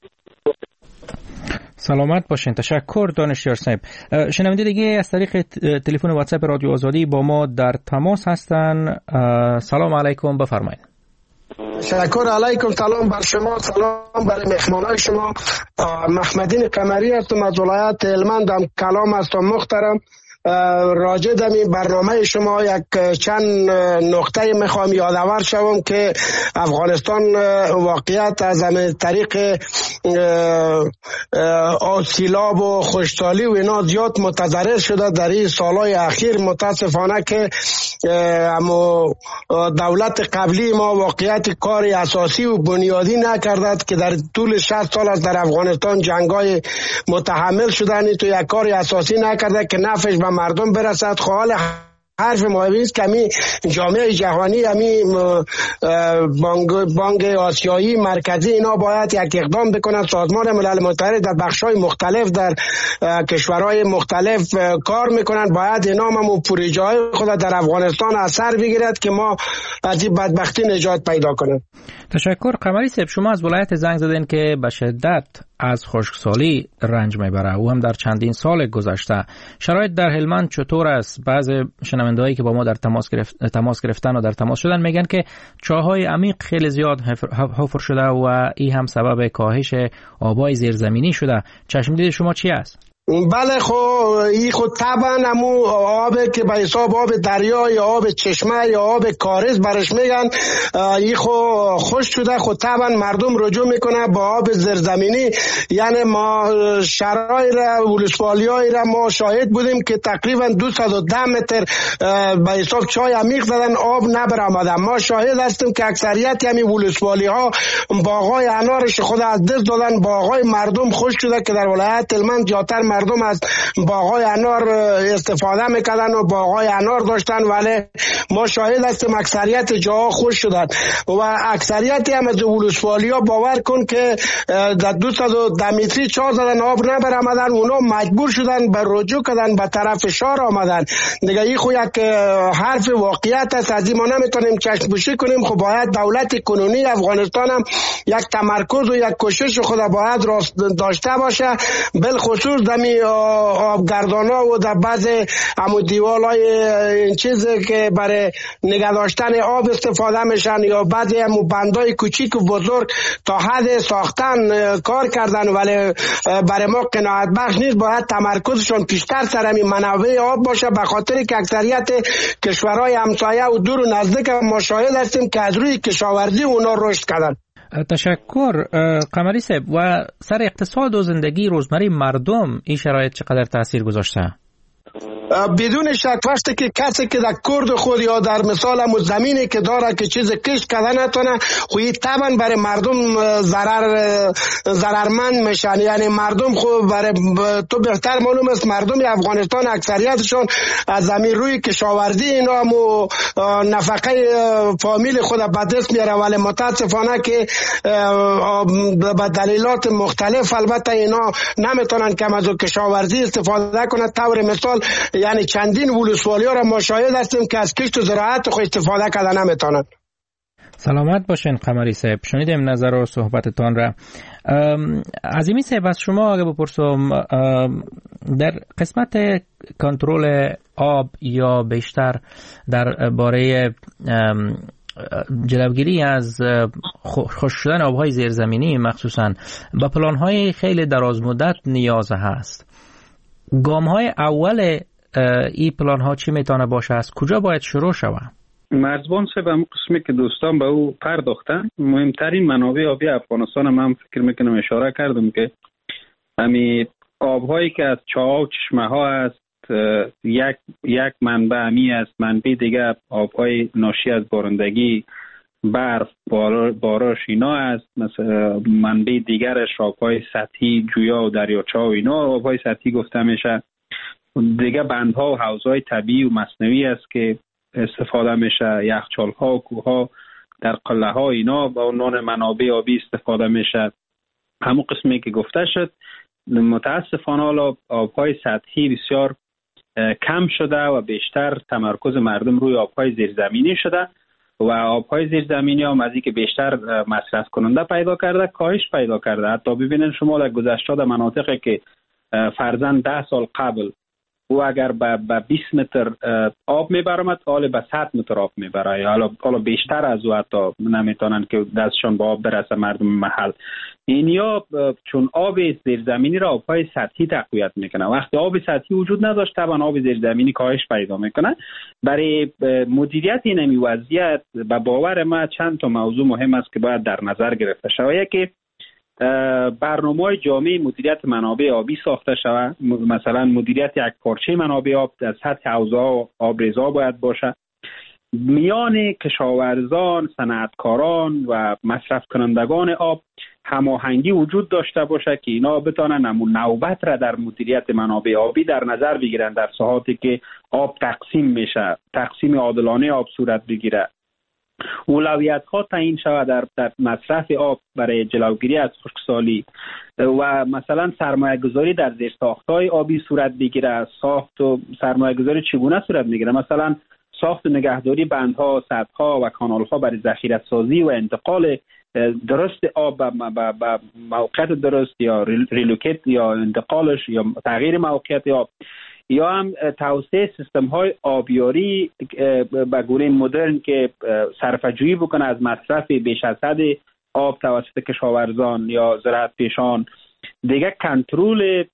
سلامت باشین. تشکر دانشیار صاحب. شنونده دیگه از طریق تلفن واتساپ رادیو آزادی با ما در تماس هستن. سلام علیکم، بفرمایید. تشکر علیکم. سلام بر شما، سلام بر مهمانای شما. محمدین قمری هستم از ولایت هلمند. کلام هستم محترم. راجع به برنامه شما یک چند نقطه میخوام یادآور شوم که افغانستان واقعیت از همه طریق سیلاب و خشکسالی و اینا زیاد متضرر شده در این سالهای اخیر. متاسفانه که اما دولت قبلی ما واقعیت کار اساسی و بنیادی نکردد که در طول شصت سال از در افغانستان جنگای متحمل شدن تو یک کار اساسی نکرده که نفعش به مردم برسد. حال حرف مهمی است که همی جامعه جهانی، همی بانک, بانک آسیایی مرکزی اینا باید یک اقدام بکنند. سازمان ملل متحد در بخش‌های مختلف در کشورهای مختلف کار میکنند. باید اینا هم پروژه‌های خود در افغانستان اثر بگیرد که ما از این بدبختی نجات پیدا کنیم. تشکر. قمری صاحب، شما از ولایت زنگ زدین که به شدت از خشکسالی رنج میبره او هم در چندین سال گذشته. شرایط در هلمند چطور است؟ بعض شنوندهایی که با ما در تماس گرفت تماس گرفتن و در تماس شدن میگن که چاهای عمیق خیلی زیاد حفر شده و این هم سبب کاهش آبای زیرزمینی شده. چشمدید شما چی است؟ بله، خب این خود طبعا همون آب که به حساب آب دریا یا آب چشمه یا آب کارز برش میگن این خود خوش شده. خود طبعا مردم رجوع میکنه با آب زیرزمینی. یعنی ما شرایط را ولسوالیای را ما شاهد بودیم که تقریبا دویست و ده متر به حساب چای عمیق زدن آب نبرآمده. ما شاهد هستیم که اکثریت همین ولسوالی ها باغای انارش خود از دست دادن. باغای مردم خوش شده که در ولایت هلمند جاتر مردم از باغای انار استفاده میکردن و باغای انار داشتن، ولی ما شاهد هستیم اکثریت جاها خوش شدن و اکثریت هم از ولسوالی ها باور کن که در دویست و ده متری چا زدن آب نبرآمدن. اونا مجبور شدن به رجوع کردن به طرف شار آمدن دیگه. این خو یک حرف واقعیت است، از این ما نمیتونیم چشم پوشی کنیم. خب باید دولت کنونی افغانستان هم یک تمرکز و یک کوشش خود باید داشته باشه، بالخصوص در همی آبگردانا و در بعض همو دیوالای این چیزی که برای نگه داشتن آب استفاده میشن یا بعضی همو بندای کوچیک و بزرگ تا حد ساختن کار کردن، ولی برای ما قناعت بخش نیست. باید تمرکزشون بیشتر سر همین منابع آب باشه، به خاطر که اکثریت کشورهای همسایه و دور و نزدیک ما شاهد هستیم که از روی کشاورزی اونا رشد کردن. تشکر قمری صاحب. و سر اقتصاد و زندگی روزمره مردم این شرایط چقدر تاثیر گذاشته؟ بدون شک وقتی که کسی که در کرد خود یا در مثال همون زمینی که داره که چیز کش کردن نتونه، خوی طبعا برای مردم ضرر ضررمند میشن. یعنی مردم خود برای تو بهتر معلوم است مردم افغانستان اکثریتشون از زمین روی کشاورزی اینا همو نفقه فامیل خود به دست میاره، ولی متاسفانه که به دلیلات مختلف البته اینا نمیتونن کم از کشاورزی استفاده کنن. طور مثال یعنی چندین ولسوالی ها را ما شاهد هستیم که از کشت و زراعت خود استفاده کردن نمیتونن. سلامت باشین قمری صاحب. شنیدیم نظر و صحبتتان را. عظیمی صاحب از شما اگه بپرسم در قسمت کنترل آب یا بیشتر در باره جلوگیری از خشک شدن آبهای زیرزمینی مخصوصا با پلان‌های خیلی درازمدت نیاز هست، گام‌های اول این پلان‌ها چی میتونه باشه؟ از کجا باید شروع شود؟ مرزبان صاحب هم قسمی که دوستان به او پرداختن، مهمترین منابع آبی افغانستان هم, هم فکر میکنم اشاره کردم که همین آب‌هایی که از چاه و چشمه ها است، یک یک منبع امی است، منبع دیگه آب‌های ناشی از بارندگی، برف، بارش اینا است. مثلا منبع دیگرش آب‌های سطحی، جویا و دریاچه و اینا آب‌های سطحی گفته میشه. دیگه بندها و حوضهای طبیعی و مصنوعی است که استفاده میشه، یخچال‌ها و کوه‌ها در قلعه‌ها اینا با عنوان منابع آبی استفاده میشه. همون قسمی که گفته شد متاسفانه حالا آب‌های سطحی بسیار کم شده و بیشتر تمرکز مردم روی آب‌های زیرزمینی شده و آب‌های زیرزمینی هم از اینکه بیشتر مصرف کننده پیدا کرده کاهش پیدا کرده. حتی ببینید شما در گذشته در مناطقی که فرضاً ده سال قبل او اگر به بیست متر آب میبرمد حالا به صد متر آب میبره، حالا حالا بیشتر از او حتی نمیتونن که دستشون به آب برسه مردم محل. اینیا چون آب زیرزمینی را آب‌های سطحی تقویت میکنه، وقتی آب سطحی وجود نداشت طبعا آب زیرزمینی کاهش پیدا میکنه. برای مدیریت این وضعیت به باور ما چند تا موضوع مهم است که باید در نظر گرفته شود. یکی برنامه‌های جامع مدیریت منابع آبی ساخته شود. مثلا مدیریت یک پارچه منابع آب در سطح حوزه‌ها و آبریزها باید باشه. میان کشاورزان، صنعتکاران و مصرف کنندگان آب هماهنگی وجود داشته باشه که اینا بتونن همون نوبت را در مدیریت منابع آبی در نظر بگیرن در ساحاتی که آب تقسیم میشه، تقسیم عادلانه آب صورت بگیره. اولویت ها تعیین شود در, در مصرف آب برای جلوگیری از خشکسالی و مثلا سرمایه گذاری در زیرساخت‌های آبی صورت بگیره. ساخت و سرمایه گذاری چگونه صورت میگیره؟ مثلا ساخت و نگهداری بندها، سدها و کانال‌ها برای ذخیره سازی و انتقال درست آب به موقعیت درست یا ریلوکیت یا انتقالش یا تغییر موقعیت آب، یا هم توسعه سیستم های آبیاری به گونه مدرن که صرفه‌جویی بکنه از مصرف بیش از حد آب توسط کشاورزان یا زراعت پیشان. دیگه کنترل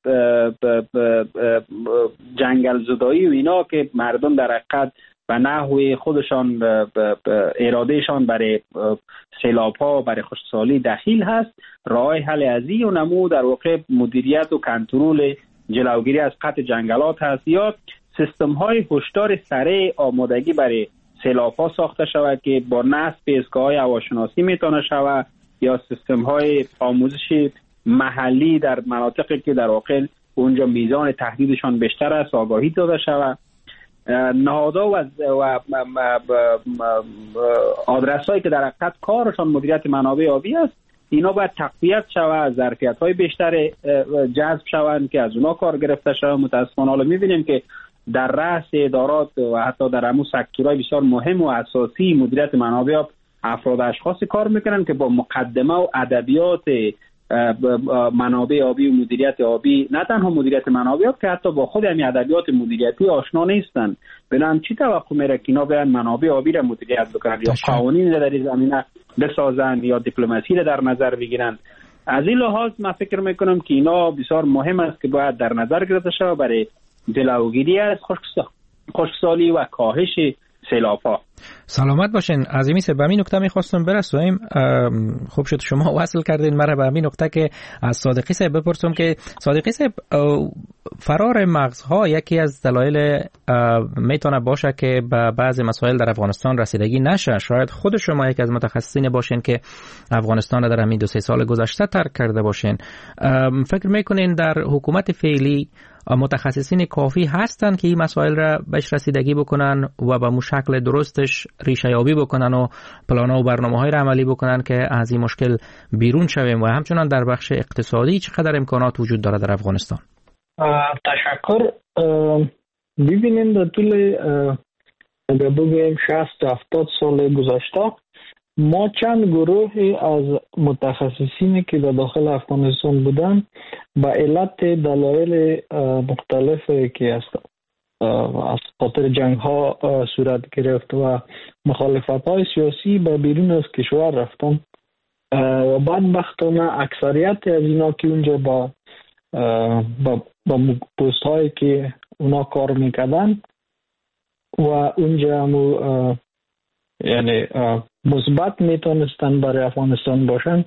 جنگل زدایی و اینا که مردم در حقیقت به نحوی خودشان ارادهشان برای سیلاب ها، برای خشکسالی دخیل هست. راه حل ازی و نمو در واقع مدیریت و کنترل جلوگیری از قطع جنگلات هست، یا سیستم های هشدار سریع آمادگی برای سیلاب ها ساخته شود که با نصب ایستگاه های هواشناسی میتونه شود، یا سیستم های آموزش محلی در مناطقی که در واقع اونجا میزان تهدیدشان بیشتر است آگاهی داده شود. نهادها و, و آدرس هایی که در حقیقت کارشان مدیریت منابع آبی است اینا باید تقویت شود، ظرفیت های بیشتر جذب شوند که از اونا کار گرفته شود. متاسفانه حالا میبینیم که در رأس ادارات و حتی در همون سکتورهای بسیار مهم و اساسی مدیریت منابع آب افراد اشخاصی کار میکنن که با مقدمه و ادبیات منابع آبی و مدیریت آبی، نه تنها مدیریت منابع آب که حتی با خود همین ادبیات مدیریتی آشنا نیستن. بنابراین چی توقع میره که اینا بیان منابع آبی را مدیریت بکنن یا قوانین را در این زمینه بسازن یا دیپلماسی را در نظر بگیرن؟ از این لحاظ من فکر میکنم که اینا بسیار مهم است که باید در نظر گرفته شود برای جلوگیری از خشکسالی و کاهش سیلاب‌ها. سلامت باشین. عظیمی سه به همین نکته میخواستم برسویم. خوب شد شما وصل کردین مرا به همین نکته که از صادقی صاحب بپرسم که صادقی صاحب، فرار مغزها یکی از دلایل میتونه باشه که به بعضی مسائل در افغانستان رسیدگی نشه. شاید خود شما یک از متخصصین باشین که افغانستان را در همین دو سه سال گذشته ترک کرده باشین. فکر میکنین در حکومت فعلی متخصصین کافی هستن که این مسائل را بهش رسیدگی بکنن و به شکل درستش ریشه یابی بکنن و پلان‌ها و برنامه‌های را عملی بکنن که از این مشکل بیرون شویم؟ و همچنان در بخش اقتصادی چقدر امکانات وجود داره در افغانستان؟ تشکر. ببینیم در طول اگر بگویم شصت هفتاد سال گذشته ما چند گروهی از متخصصینی که در داخل افغانستان بودن با علت دلایل مختلفی که است از خاطر جنگ ها صورت گرفت و مخالفت های سیاسی به بیرون از کشور رفتن و بدبختانه اکثریت از اینا که اونجا با با, با پست هایی که اونا کار میکردن و اونجا همو یعنی مثبت میتونستن برای افغانستان باشن،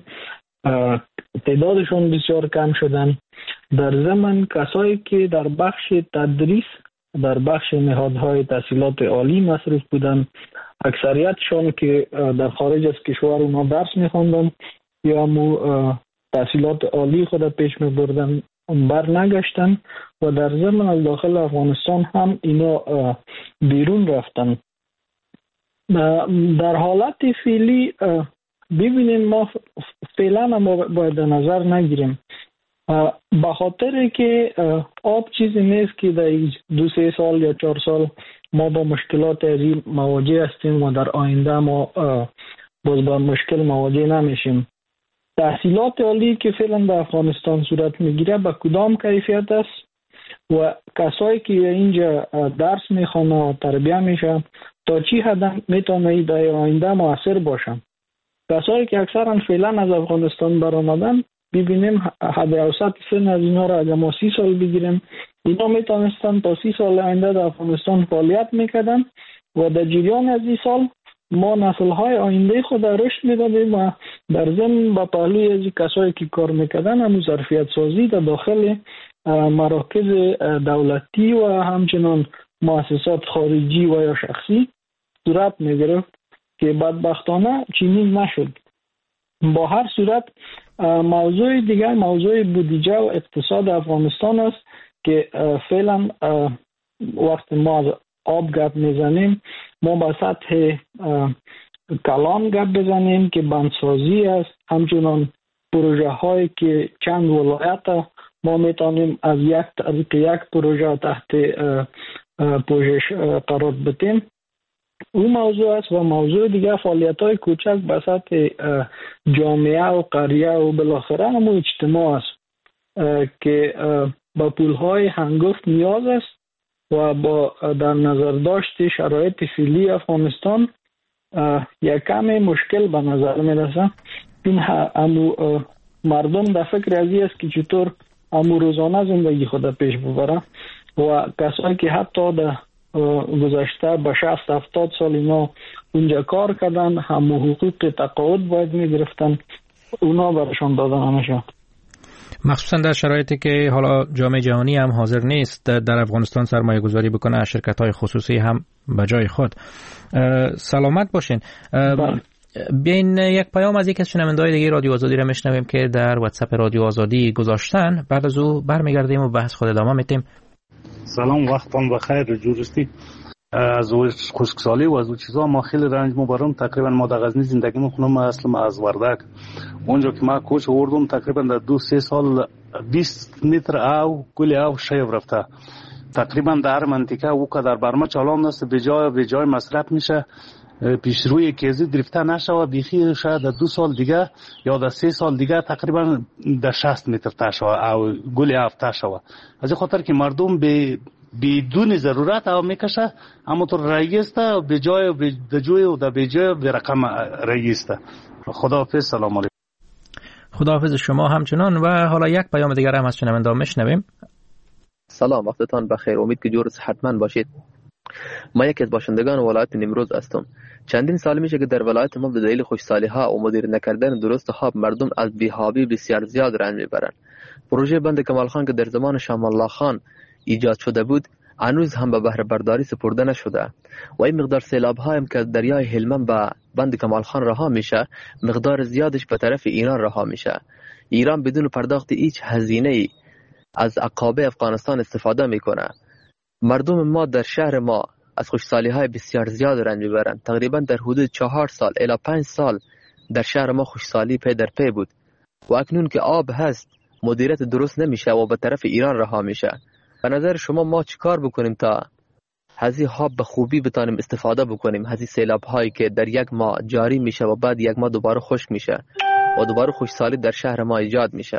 تعدادشون بسیار کم شدن. در ضمن کسایی که در بخش تدریس در بخش نهادهای تحصیلات عالی مصروف بودن، اکثریتشون که در خارج از کشور اونا درس میخوندن یا مو تحصیلات عالی خود پیش میبردن بر نگشتن و در ضمن از داخل افغانستان هم اینا بیرون رفتن. در حالت فعلی ببینیم ما فعلا ما باید نظر نگیریم به خاطر که آب چیزی نیست که در دو سه سال یا چهار سال ما با مشکلات ازی مواجه هستیم و در آینده ما باز با مشکل مواجه نمیشیم. تحصیلات عالی که فعلا در افغانستان صورت میگیره به کدام کیفیت است و کسایی که اینجا درس میخوانه و تربیه میشه تا چی حد میتونه در آینده موثر باشن. کسایی که اکثرا فعلا از افغانستان برآمدن ببینیم حد اوسط سن از اینا را اگر ما سی سال بگیریم اینا میتونستن تا سی سال آینده در افغانستان فعالیت میکردن و در جریان از این سال ما نسل‌های آینده خود رشد میدادیم و در ضمن با پهلوی از کسایی که کار میکردن همون ظرفیت سازی در داخل مراکز دولتی و همچنان مؤسسات خارجی و یا شخصی صورت میگرفت که بدبختانه چنین نشد. با هر صورت موضوع دیگر موضوع بودجه و اقتصاد افغانستان است که فعلا وقت ما از آب گپ میزنیم ما با سطح کلان گپ بزنیم که بندسازی است، همچنان پروژه هایی که چند ولایت ما میتونیم از یک طریق یک پروژه تحت پوشش قرار بدیم. اون موضوع است و موضوع دیگه فعالیت های کوچک به سطح جامعه و قریه و بالاخره هم اجتماع است که با پول های هنگفت نیاز است و با در نظر داشت شرایط فعلی افغانستان یک کم مشکل به نظر میرسه. این همو مردم در فکر ازی است که چطور همو روزانه زندگی خود پیش ببره و کسایی که حتی در گذشته به شصت هفتاد سال اینا اونجا کار کردن همو حقوق تقاعد باید میگرفتن اونا برشان دادن همیشه، مخصوصا در شرایطی که حالا جامعه جهانی هم حاضر نیست در افغانستان سرمایه گذاری بکنه، از شرکت های خصوصی هم به جای خود. سلامت باشین. بیاین یک پیام از یک از شنونده‌های دیگه رادیو آزادی را میشنویم که در واتساپ رادیو آزادی گذاشتن، بعد از او برمیگردیم و بحث خود ادامه میدیم. سلام، وقتتون بخیر. جورستی از خشکسالی و از او چیزا ما خیلی رنج مبارم. تقریبا ما در غزنی زندگی میکنم، اصلا از وردک اونجا که ما کوچ آوردم تقریبا در دو سه سال بیست متر او گل او شیب رفته. تقریبا در منطقه او که در برما چالان است به جای به جای مصرف میشه. پیشروی کیزی گرفته نشود، بیخی شاید در دو سال دیگه یا در سه سال دیگه تقریبا در شصت متر تشود او گل هفته شود. از این خاطر که مردم به بدون ضرورت او میکشه، اما تو رئیس تا به جای و به جای و به جای به رقم رئیس تا. خداحافظ. سلام علیکم. خداحافظ شما همچنان. و حالا یک پیام دیگر هم از شنوندگان میشنویم. سلام، وقتتان بخیر. امید که جور صحتمند باشید. ما یکی از باشندگان ولایت نیمروز هستم. چندین سال میشه که در ولایت ما به دلیل خوشسالی ها و مدیر نکردن درست خواب مردم از بی‌حابی بسیار زیاد رنج میبرند. پروژه بند کمال خان که در زمان شام الله خان ایجاد شده بود هنوز هم به بهره برداری سپرده نشده و این مقدار سیلاب هایم که دریای هلمند به بند کمال خان رها میشه مقدار زیادش به طرف ایران رها میشه. ایران بدون پرداخت هیچ هزینه ای از عقابه افغانستان استفاده میکنه. مردم ما در شهر ما از خوشسالی های بسیار زیاد رنج میبرند. تقریبا در حدود چهار سال الی پنج سال در شهر ما خوشسالی پی در پی بود و اکنون که آب هست مدیریت درست نمیشه و به طرف ایران رها میشه. به نظر شما ما چیکار بکنیم تا هزی آب به خوبی بتانیم استفاده بکنیم؟ هزی سیلاب هایی که در یک ماه جاری میشه و بعد یک ماه دوباره خشک میشه و دوباره خوشسالی در شهر ما ایجاد میشه.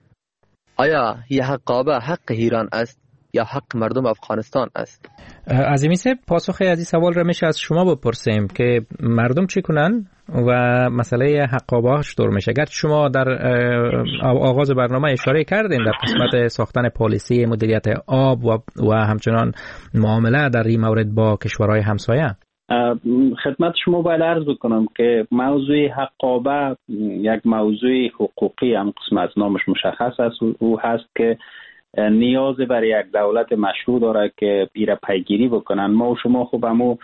آیا یه حق آبه حق ایران است یا حق مردم افغانستان است؟ عظیمی صاحب، پاسخ از این سوال را میشه از شما بپرسیم که مردم چی کنن و مسئله حق آبه چطور میشه. اگر شما در آغاز برنامه اشاره کردین در قسمت ساختن پالیسی مدیریت آب و, و همچنان معامله در این مورد با کشورهای همسایه. خدمت شما باید عرض بکنم که موضوع حق آبه یک موضوع حقوقی هم قسم از نامش مشخص است. او هست که نیاز برای یک دولت مشروع داره که ایره پیگیری بکنن. ما و شما خوب همو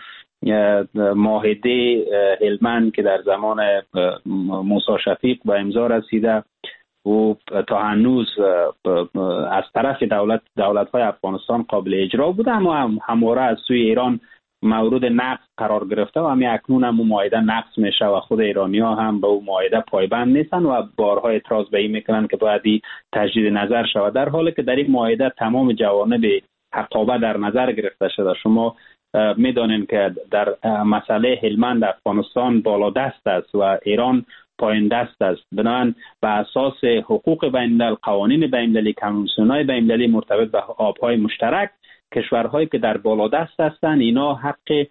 معاهده هلمند که در زمان موسی شفیق به امضا رسیده و تا هنوز از طرف دولت دولت‌های افغانستان قابل اجرا بوده، اما هم همواره از سوی ایران مورد نقض قرار گرفته و همین اکنون هم معاهده نقض میشه و خود ایرانی‌ها هم به اون معاهده پایبند نیستن و بارها اعتراض به این میکنن که باید تجدید نظر شود، در حالی که در این معاهده تمام جوانب حقابه در نظر گرفته شده. شما میدانین که در مسئله هلمند افغانستان بالا دست است و ایران پایین دست است. بنابراین به اساس حقوق بین‌المللی، قوانین بین‌المللی، کنوانسیون‌های بین‌المللی مرتبط به آب‌های مشترک، کشورهایی که در بالا دست هستند اینا حق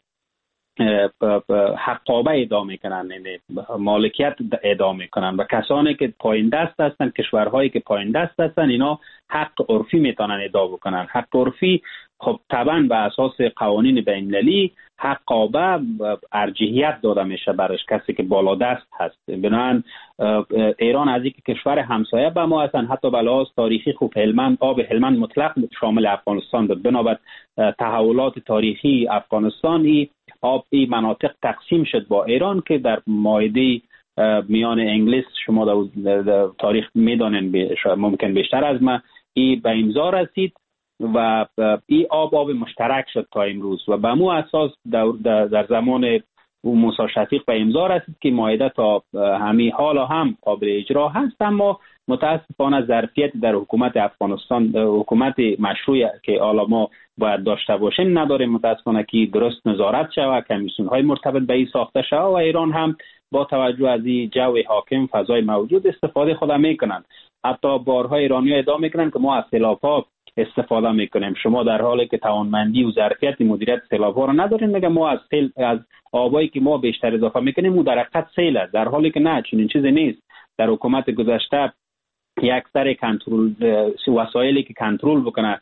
حقابه ادعا میکنن، یعنی مالکیت ادعا میکنن و کسانی که پایین دست هستن، کشورهایی که پایین دست هستن اینا حق عرفی میتونن ادعا بکنن. حق عرفی خب طبعا به اساس قوانین بین‌المللی حقابه ارجحیت داده میشه برش کسی که بالا دست هست. بنابراین ایران از اینکه کشور همسایه به ما هستن، حتی به لحاظ تاریخی خوب هلمند آب هلمند مطلق شامل افغانستان بود. بنابر تحولات تاریخی افغانستانی آب این مناطق تقسیم شد با ایران که در معاهده میان انگلیس، شما در تاریخ میدانین ممکن بیشتر از ما، این به امضا رسید و این آب آب مشترک شد تا امروز و به مو اساس در زمان موسی شفیق به امضا رسید که معاهده تا همین حال هم قابل اجرا هست. اما متاسفانه ظرفیت در حکومت افغانستان، حکومت مشروع که حالا ما باید داشته باشیم نداریم، متاسفانه که درست نظارت شود، کمیسیون های مرتبط به این ساخته شود و ایران هم با توجه از این جو حاکم فضای موجود استفاده خود میکنند. حتی بارها ایرانی ها ادعا میکنن که ما از سیلاب‌ها استفاده میکنیم. شما در حالی که توانمندی و ظرفیت مدیریت سیلاب‌ها رو ندارین میگه ما از سیل از آبایی که ما بیشتر اضافه میکنیم او در حقیقت سیل است، در حالی که نه، چنین چیزی نیست. در حکومت گذشته یک سر کنترل وسایلی که کنترل بکنه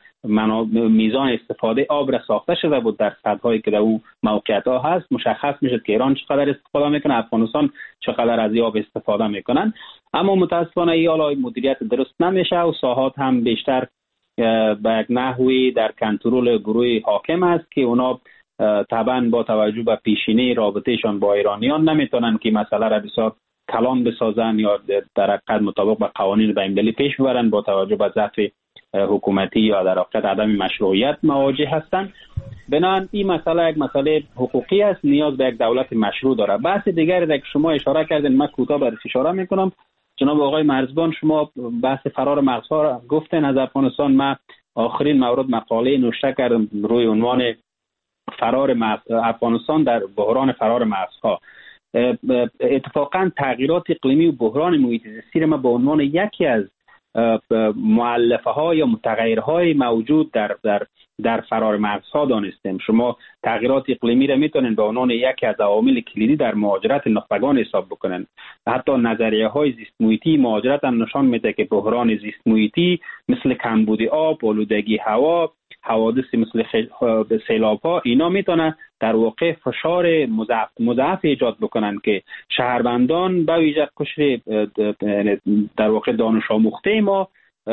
میزان استفاده آب را ساخته شده بود در سدهایی که در اون موقعیت ها هست. مشخص میشه که ایران چقدر استفاده میکنه، افغانستان چقدر از آب استفاده میکنن. اما متاسفانه این حالا مدیریت درست نمیشه و ساحات هم بیشتر به یک نحوی در کنترل گروه حاکم است که اونا طبعا با توجه به پیشینه رابطهشان با ایرانیان نمیتونن که مسئله را بسیار کلان بسازن یا در حقیقت مطابق با قوانین بین‌المللی پیش ببرن. با توجه به ضعف حکومتی یا در حقیقت عدم مشروعیت مواجه هستند. بنابراین این مسئله یک مسئله حقوقی است، نیاز به یک دولت مشروع داره. بحث دیگری که شما اشاره کردین من کوتاه برش اشاره میکنم. جناب آقای مرزبان شما بحث فرار مغزها را گفتن از افغانستان. من آخرین مورد مقاله نوشته کردم روی عنوان فرار افغانستان در بحران فرار مرزها. اتفاقا تغییرات اقلیمی و بحران محیط زیستی ما به عنوان یکی از مؤلفه ها یا متغیرهای موجود در در در فرار مرزها دانستیم. شما تغییرات اقلیمی را میتونین به عنوان یکی از عوامل کلیدی در مهاجرت نخبگان حساب بکنن. حتی نظریه های زیست محیطی مهاجرت هم نشان میده که بحران زیست محیطی مثل کمبود آب، آلودگی هوا، حوادث مثل سیلاب ها، اینا میتونه در واقع فشار مضاعف مضاعف ایجاد بکنن که شهروندان به ویژه قشر در واقع دانش آموخته ما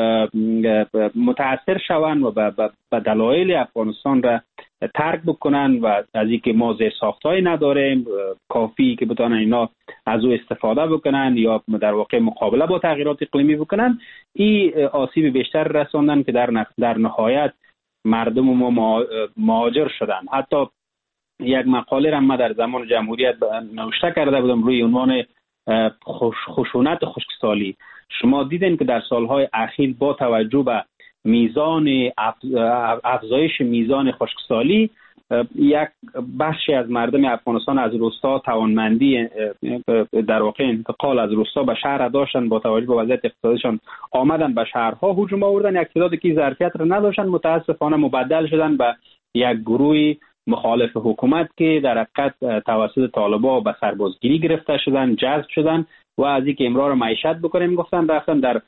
متاثر شوند و به دلایل افغانستان را ترک بکنن و از اینکه ما زیرساخت‌هایی نداریم کافی که بتونن اینا از او استفاده بکنن یا در واقع مقابله با تغییرات اقلیمی بکنن، این آسیب بیشتر رساندن که در در نهایت مردم ما مهاجر شدن. حتی یک مقاله را من در زمان جمهوریت نوشته کرده بودم روی عنوان خشونت خشکسالی. شما دیدین که در سالهای اخیر با توجه به میزان افزایش میزان خشکسالی، یک بخشی از مردم افغانستان از روستا توانمندی در واقع انتقال از روستا به شهر داشتن، با توجه به وضعیت اقتصادیشان آمدن به شهرها هجوم آوردن. یک تعدادی که ظرفیت را نداشتن متاسفانه مبدل شدن به یک گروه مخالف حکومت که در حقیقت توسط طالبان به سربازگیری گرفته شدن، جذب شدن و از اینکه امرار معیشت بکنیم گفتن رفتن در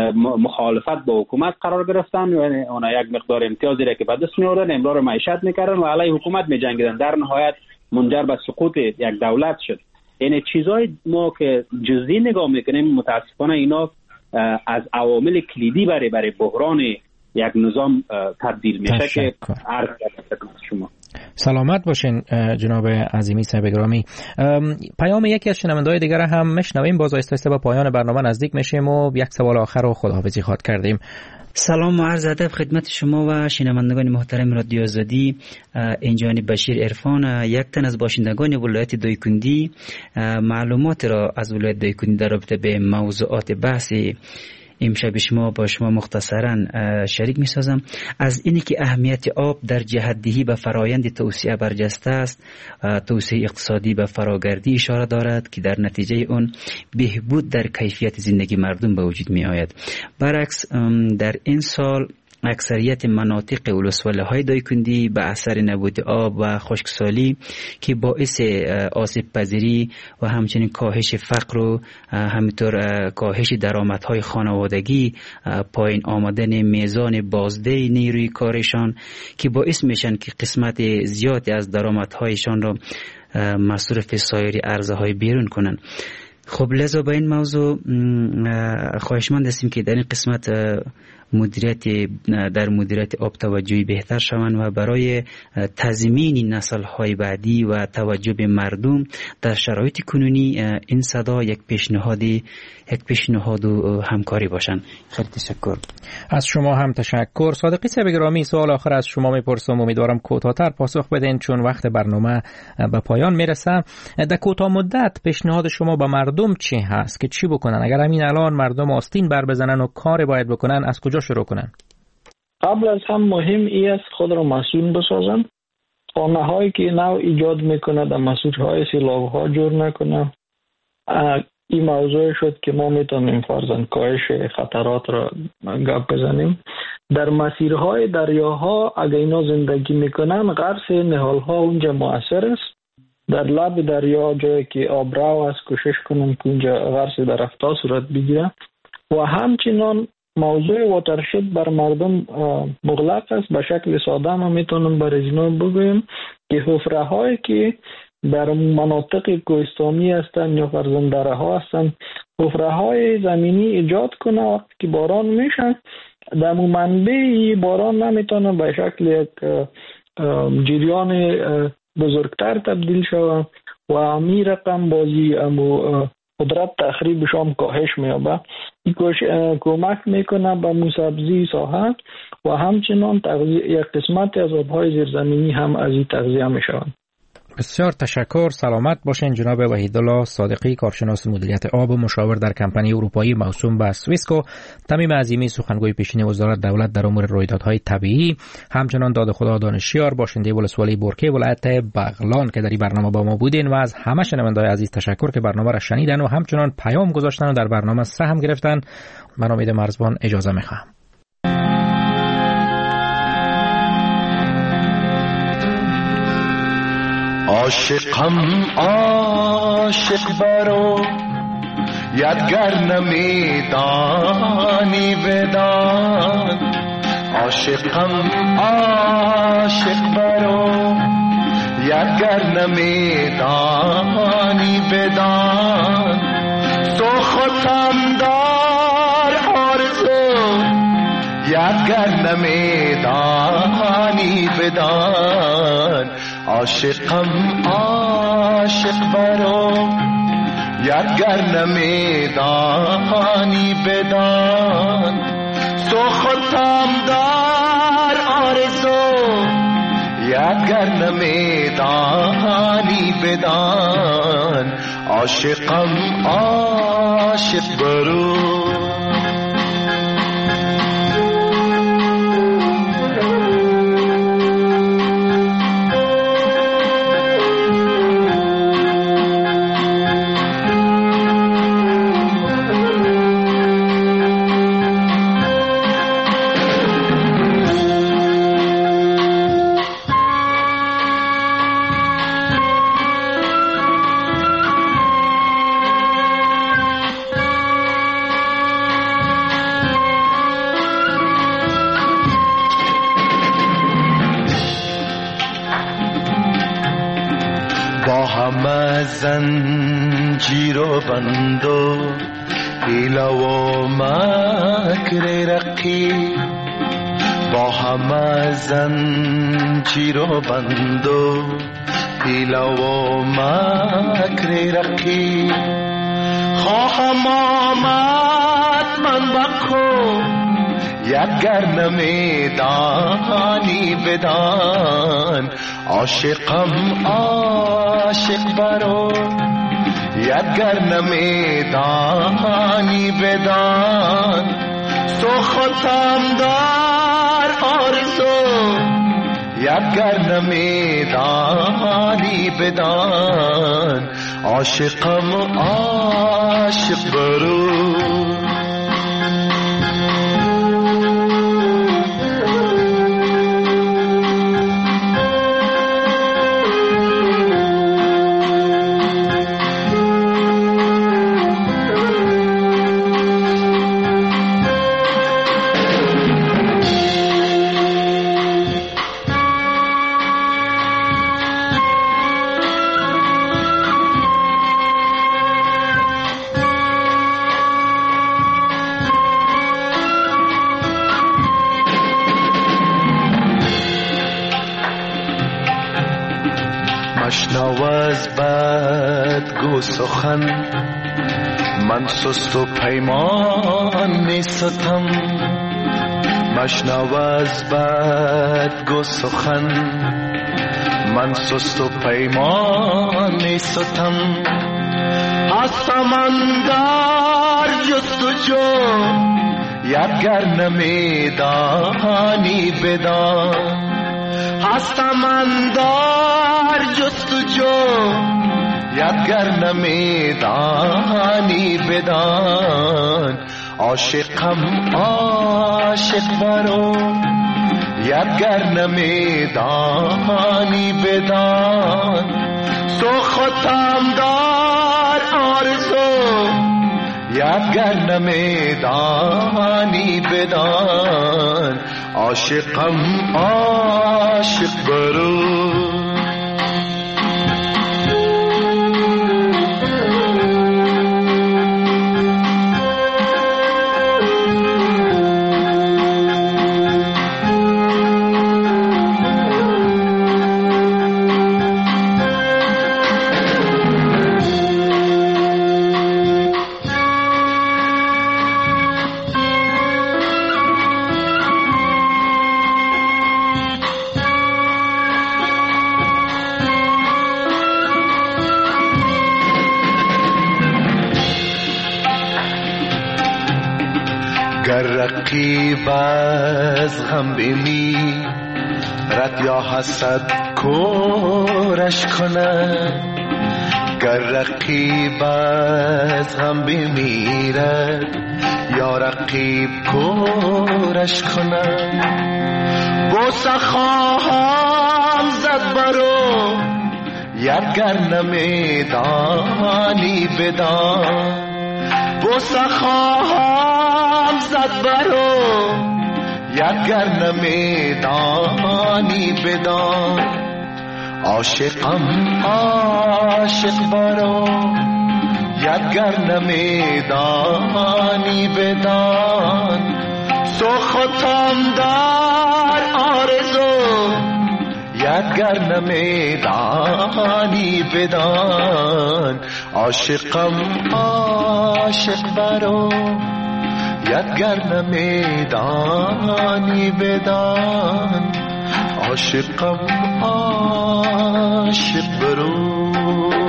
مخالفت با حکومت قرار گرفتن و اونا یک مقدار امتیازی را که به دست می آوردن امرار معیشت میکردن و علیه حکومت می جنگیدن. در نهایت منجر به سقوط یک دولت شد. این چیزای ما که جزئی نگاه میکنیم متاسفانه اینا از عوامل کلیدی برای برای بحران یک نظام تبدیل میشه که عرض کردم شما. سلامت باشین جناب عظیمی صاحب گرامی. پیام یکی از شنونده‌های دیگر هم میشنویم، باز آهسته آهسته با پایان برنامه نزدیک میشیم و یک سوال آخر رو خداحافظی خواد کردیم. سلام و عرض ادب خدمت شما و شنوندگان محترم رادیو آزادی. اینجا بشیر عرفان، یک تن از باشندگان ولایت دایکنډي، معلومات را از ولایت دایکنډي در رابطه به موضوعات بحثی امشب شما با شما مختصرا شریک می سازم. از اینی که اهمیت آب در جهت‌دهی به فرایند توسعه برجسته است، توسعه اقتصادی به فراگردی اشاره دارد که در نتیجه اون بهبود در کیفیت زندگی مردم به وجود می آید. برعکس در این سال اکثریت مناطق ولسوالی های دایکنډي به اثر نبود آب و خشکسالی که باعث آسیب پذیری و همچنین کاهش فقر و همینطور کاهش درآمدهای خانوادگی، پایین آمدن میزان بازده نیروی کارشان که باعث میشن که قسمت زیادی از درآمدهایشان را مصرف سایر ارزهای بیرون کنن. خب لذا با این موضوع خواهشمند هستیم که در این قسمت مدیریت در مدیریت آب توجهی بهتر شوند و برای تضمین نسل‌های بعدی و توجه به مردم در شرایط کنونی این صدا یک پیشنهاد یک پیشنهاد و همکاری باشند. خیلی تشکر. از شما هم تشکر. صادقی صاحب گرامی، سوال آخر از شما میپرسم، امیدوارم کوتاه‌تر پاسخ بدین چون وقت برنامه به پایان میرسه. در کوتاه مدت پیشنهاد شما به مردم چی هست که چی بکنن اگر همین الان مردم آستین بر بزنن و کار باید بکنن؟ از کجا شروع کنن؟ قبل از هم مهم ای است خود را مسئول بسازن. خانه هایی که نو ایجاد میکنه در مسئول سیلاب ها جور نکنه. این موضوع شد که ما میتونیم فرضاً کاهش خطرات را گپ بزنیم. در مسیرهای دریاها اگر اینا زندگی میکنن غرس نهال ها اونجا مؤثر است. در لب دریا جایی که آبرو است کوشش کنن که اونجا غرس درختها صورت بگیره و همچنان موضوع واترشد بر مردم مغلق است. به شکل ساده ما میتونم بر اینا بگویم که حفره هایی که در مناطق کوهستانی هستند یا فرزند دره ها هستند، حفره های زمینی ایجاد کنه. وقتی که باران میشه در منبع باران نمیتونه به شکل یک جریان بزرگتر تبدیل شود و امی رقم بازی امو قدرت تخریبش هم کاهش میابه. این کمک میکنه به موسبزی ساحه و همچنان تغذیه یک قسمت از آبهای زیرزمینی هم از این تغذیه میشوند. بسیار تشکر. سلامت باشین جناب وحیدالله صادقی، کارشناس مدیریت آب و مشاور در کمپانی اروپایی موسوم به سویسکو. تمیم عظیمی سخنگوی پیشین وزارت دولت در امور رویدادهای طبیعی، همچنان داد خدا دانشیار باشنده ولسوالی بورکه ولایت بغلان که در این برنامه با ما بودین و از همه شنونده‌های عزیز تشکر که برنامه را شنیدن و همچنان پیام گذاشتن و در برنامه سهم گرفتن. من امید مرزبان اجازه میخوام. عاشقم عاشق برو یادگر نمیدانی بدان، عاشقم عاشق برو یادگر نمیدانی بدان، تو خودم دار آرزو یادگر نمیدانی بدان، عاشقم عاشق برو یادگر نمیدانی بدان، تو خودم دار آرزو یادگر نمیدانی بدان، عاشقم عاشق برو. زنجیر و بند و حیله و مکر رقیب، با همه زنجیر و بند و حیله و مکر رقیب، خواهم آمد من بکو یادگر نمیدانی بدان، عاشقم عاشق برو یادگر نمیدانی بدان، تو خودم دار آرزو یادگر نمیدانی بدان، عاشقم عاشق برو. مشنو از بدگو سخن من سست و پیمان می ستم، مشنو از بدگو سخن من سست و پیمان می ستم، از سمندر جستجو یادگر نمیدانی بدان، هستم اندار جستجو یادگر نمیدانی بدان، عاشقم عاشق برو یادگر نمیدانی بدان، تو خودم دار آرزو یادگر نمیدانی بدان، عاشقم عاشق برو. گر رقیب از غم بمیرد یا حسد کورش کند، گر رقیب از غم بمیرد یا رقیب کورش کند. بوسه خواهم زد برو یدگر نمیدانی بدان، بوسه خواهم زد برو یدگر نمیدانی بدان. عاشقم عاشق برو یدگر نمیدانی بدان. سخنم در آرزو یدگر نمیدانی بدان. عاشقم عاشق برو یدگر نمیدانی بدان. عاشقم عاشق برو.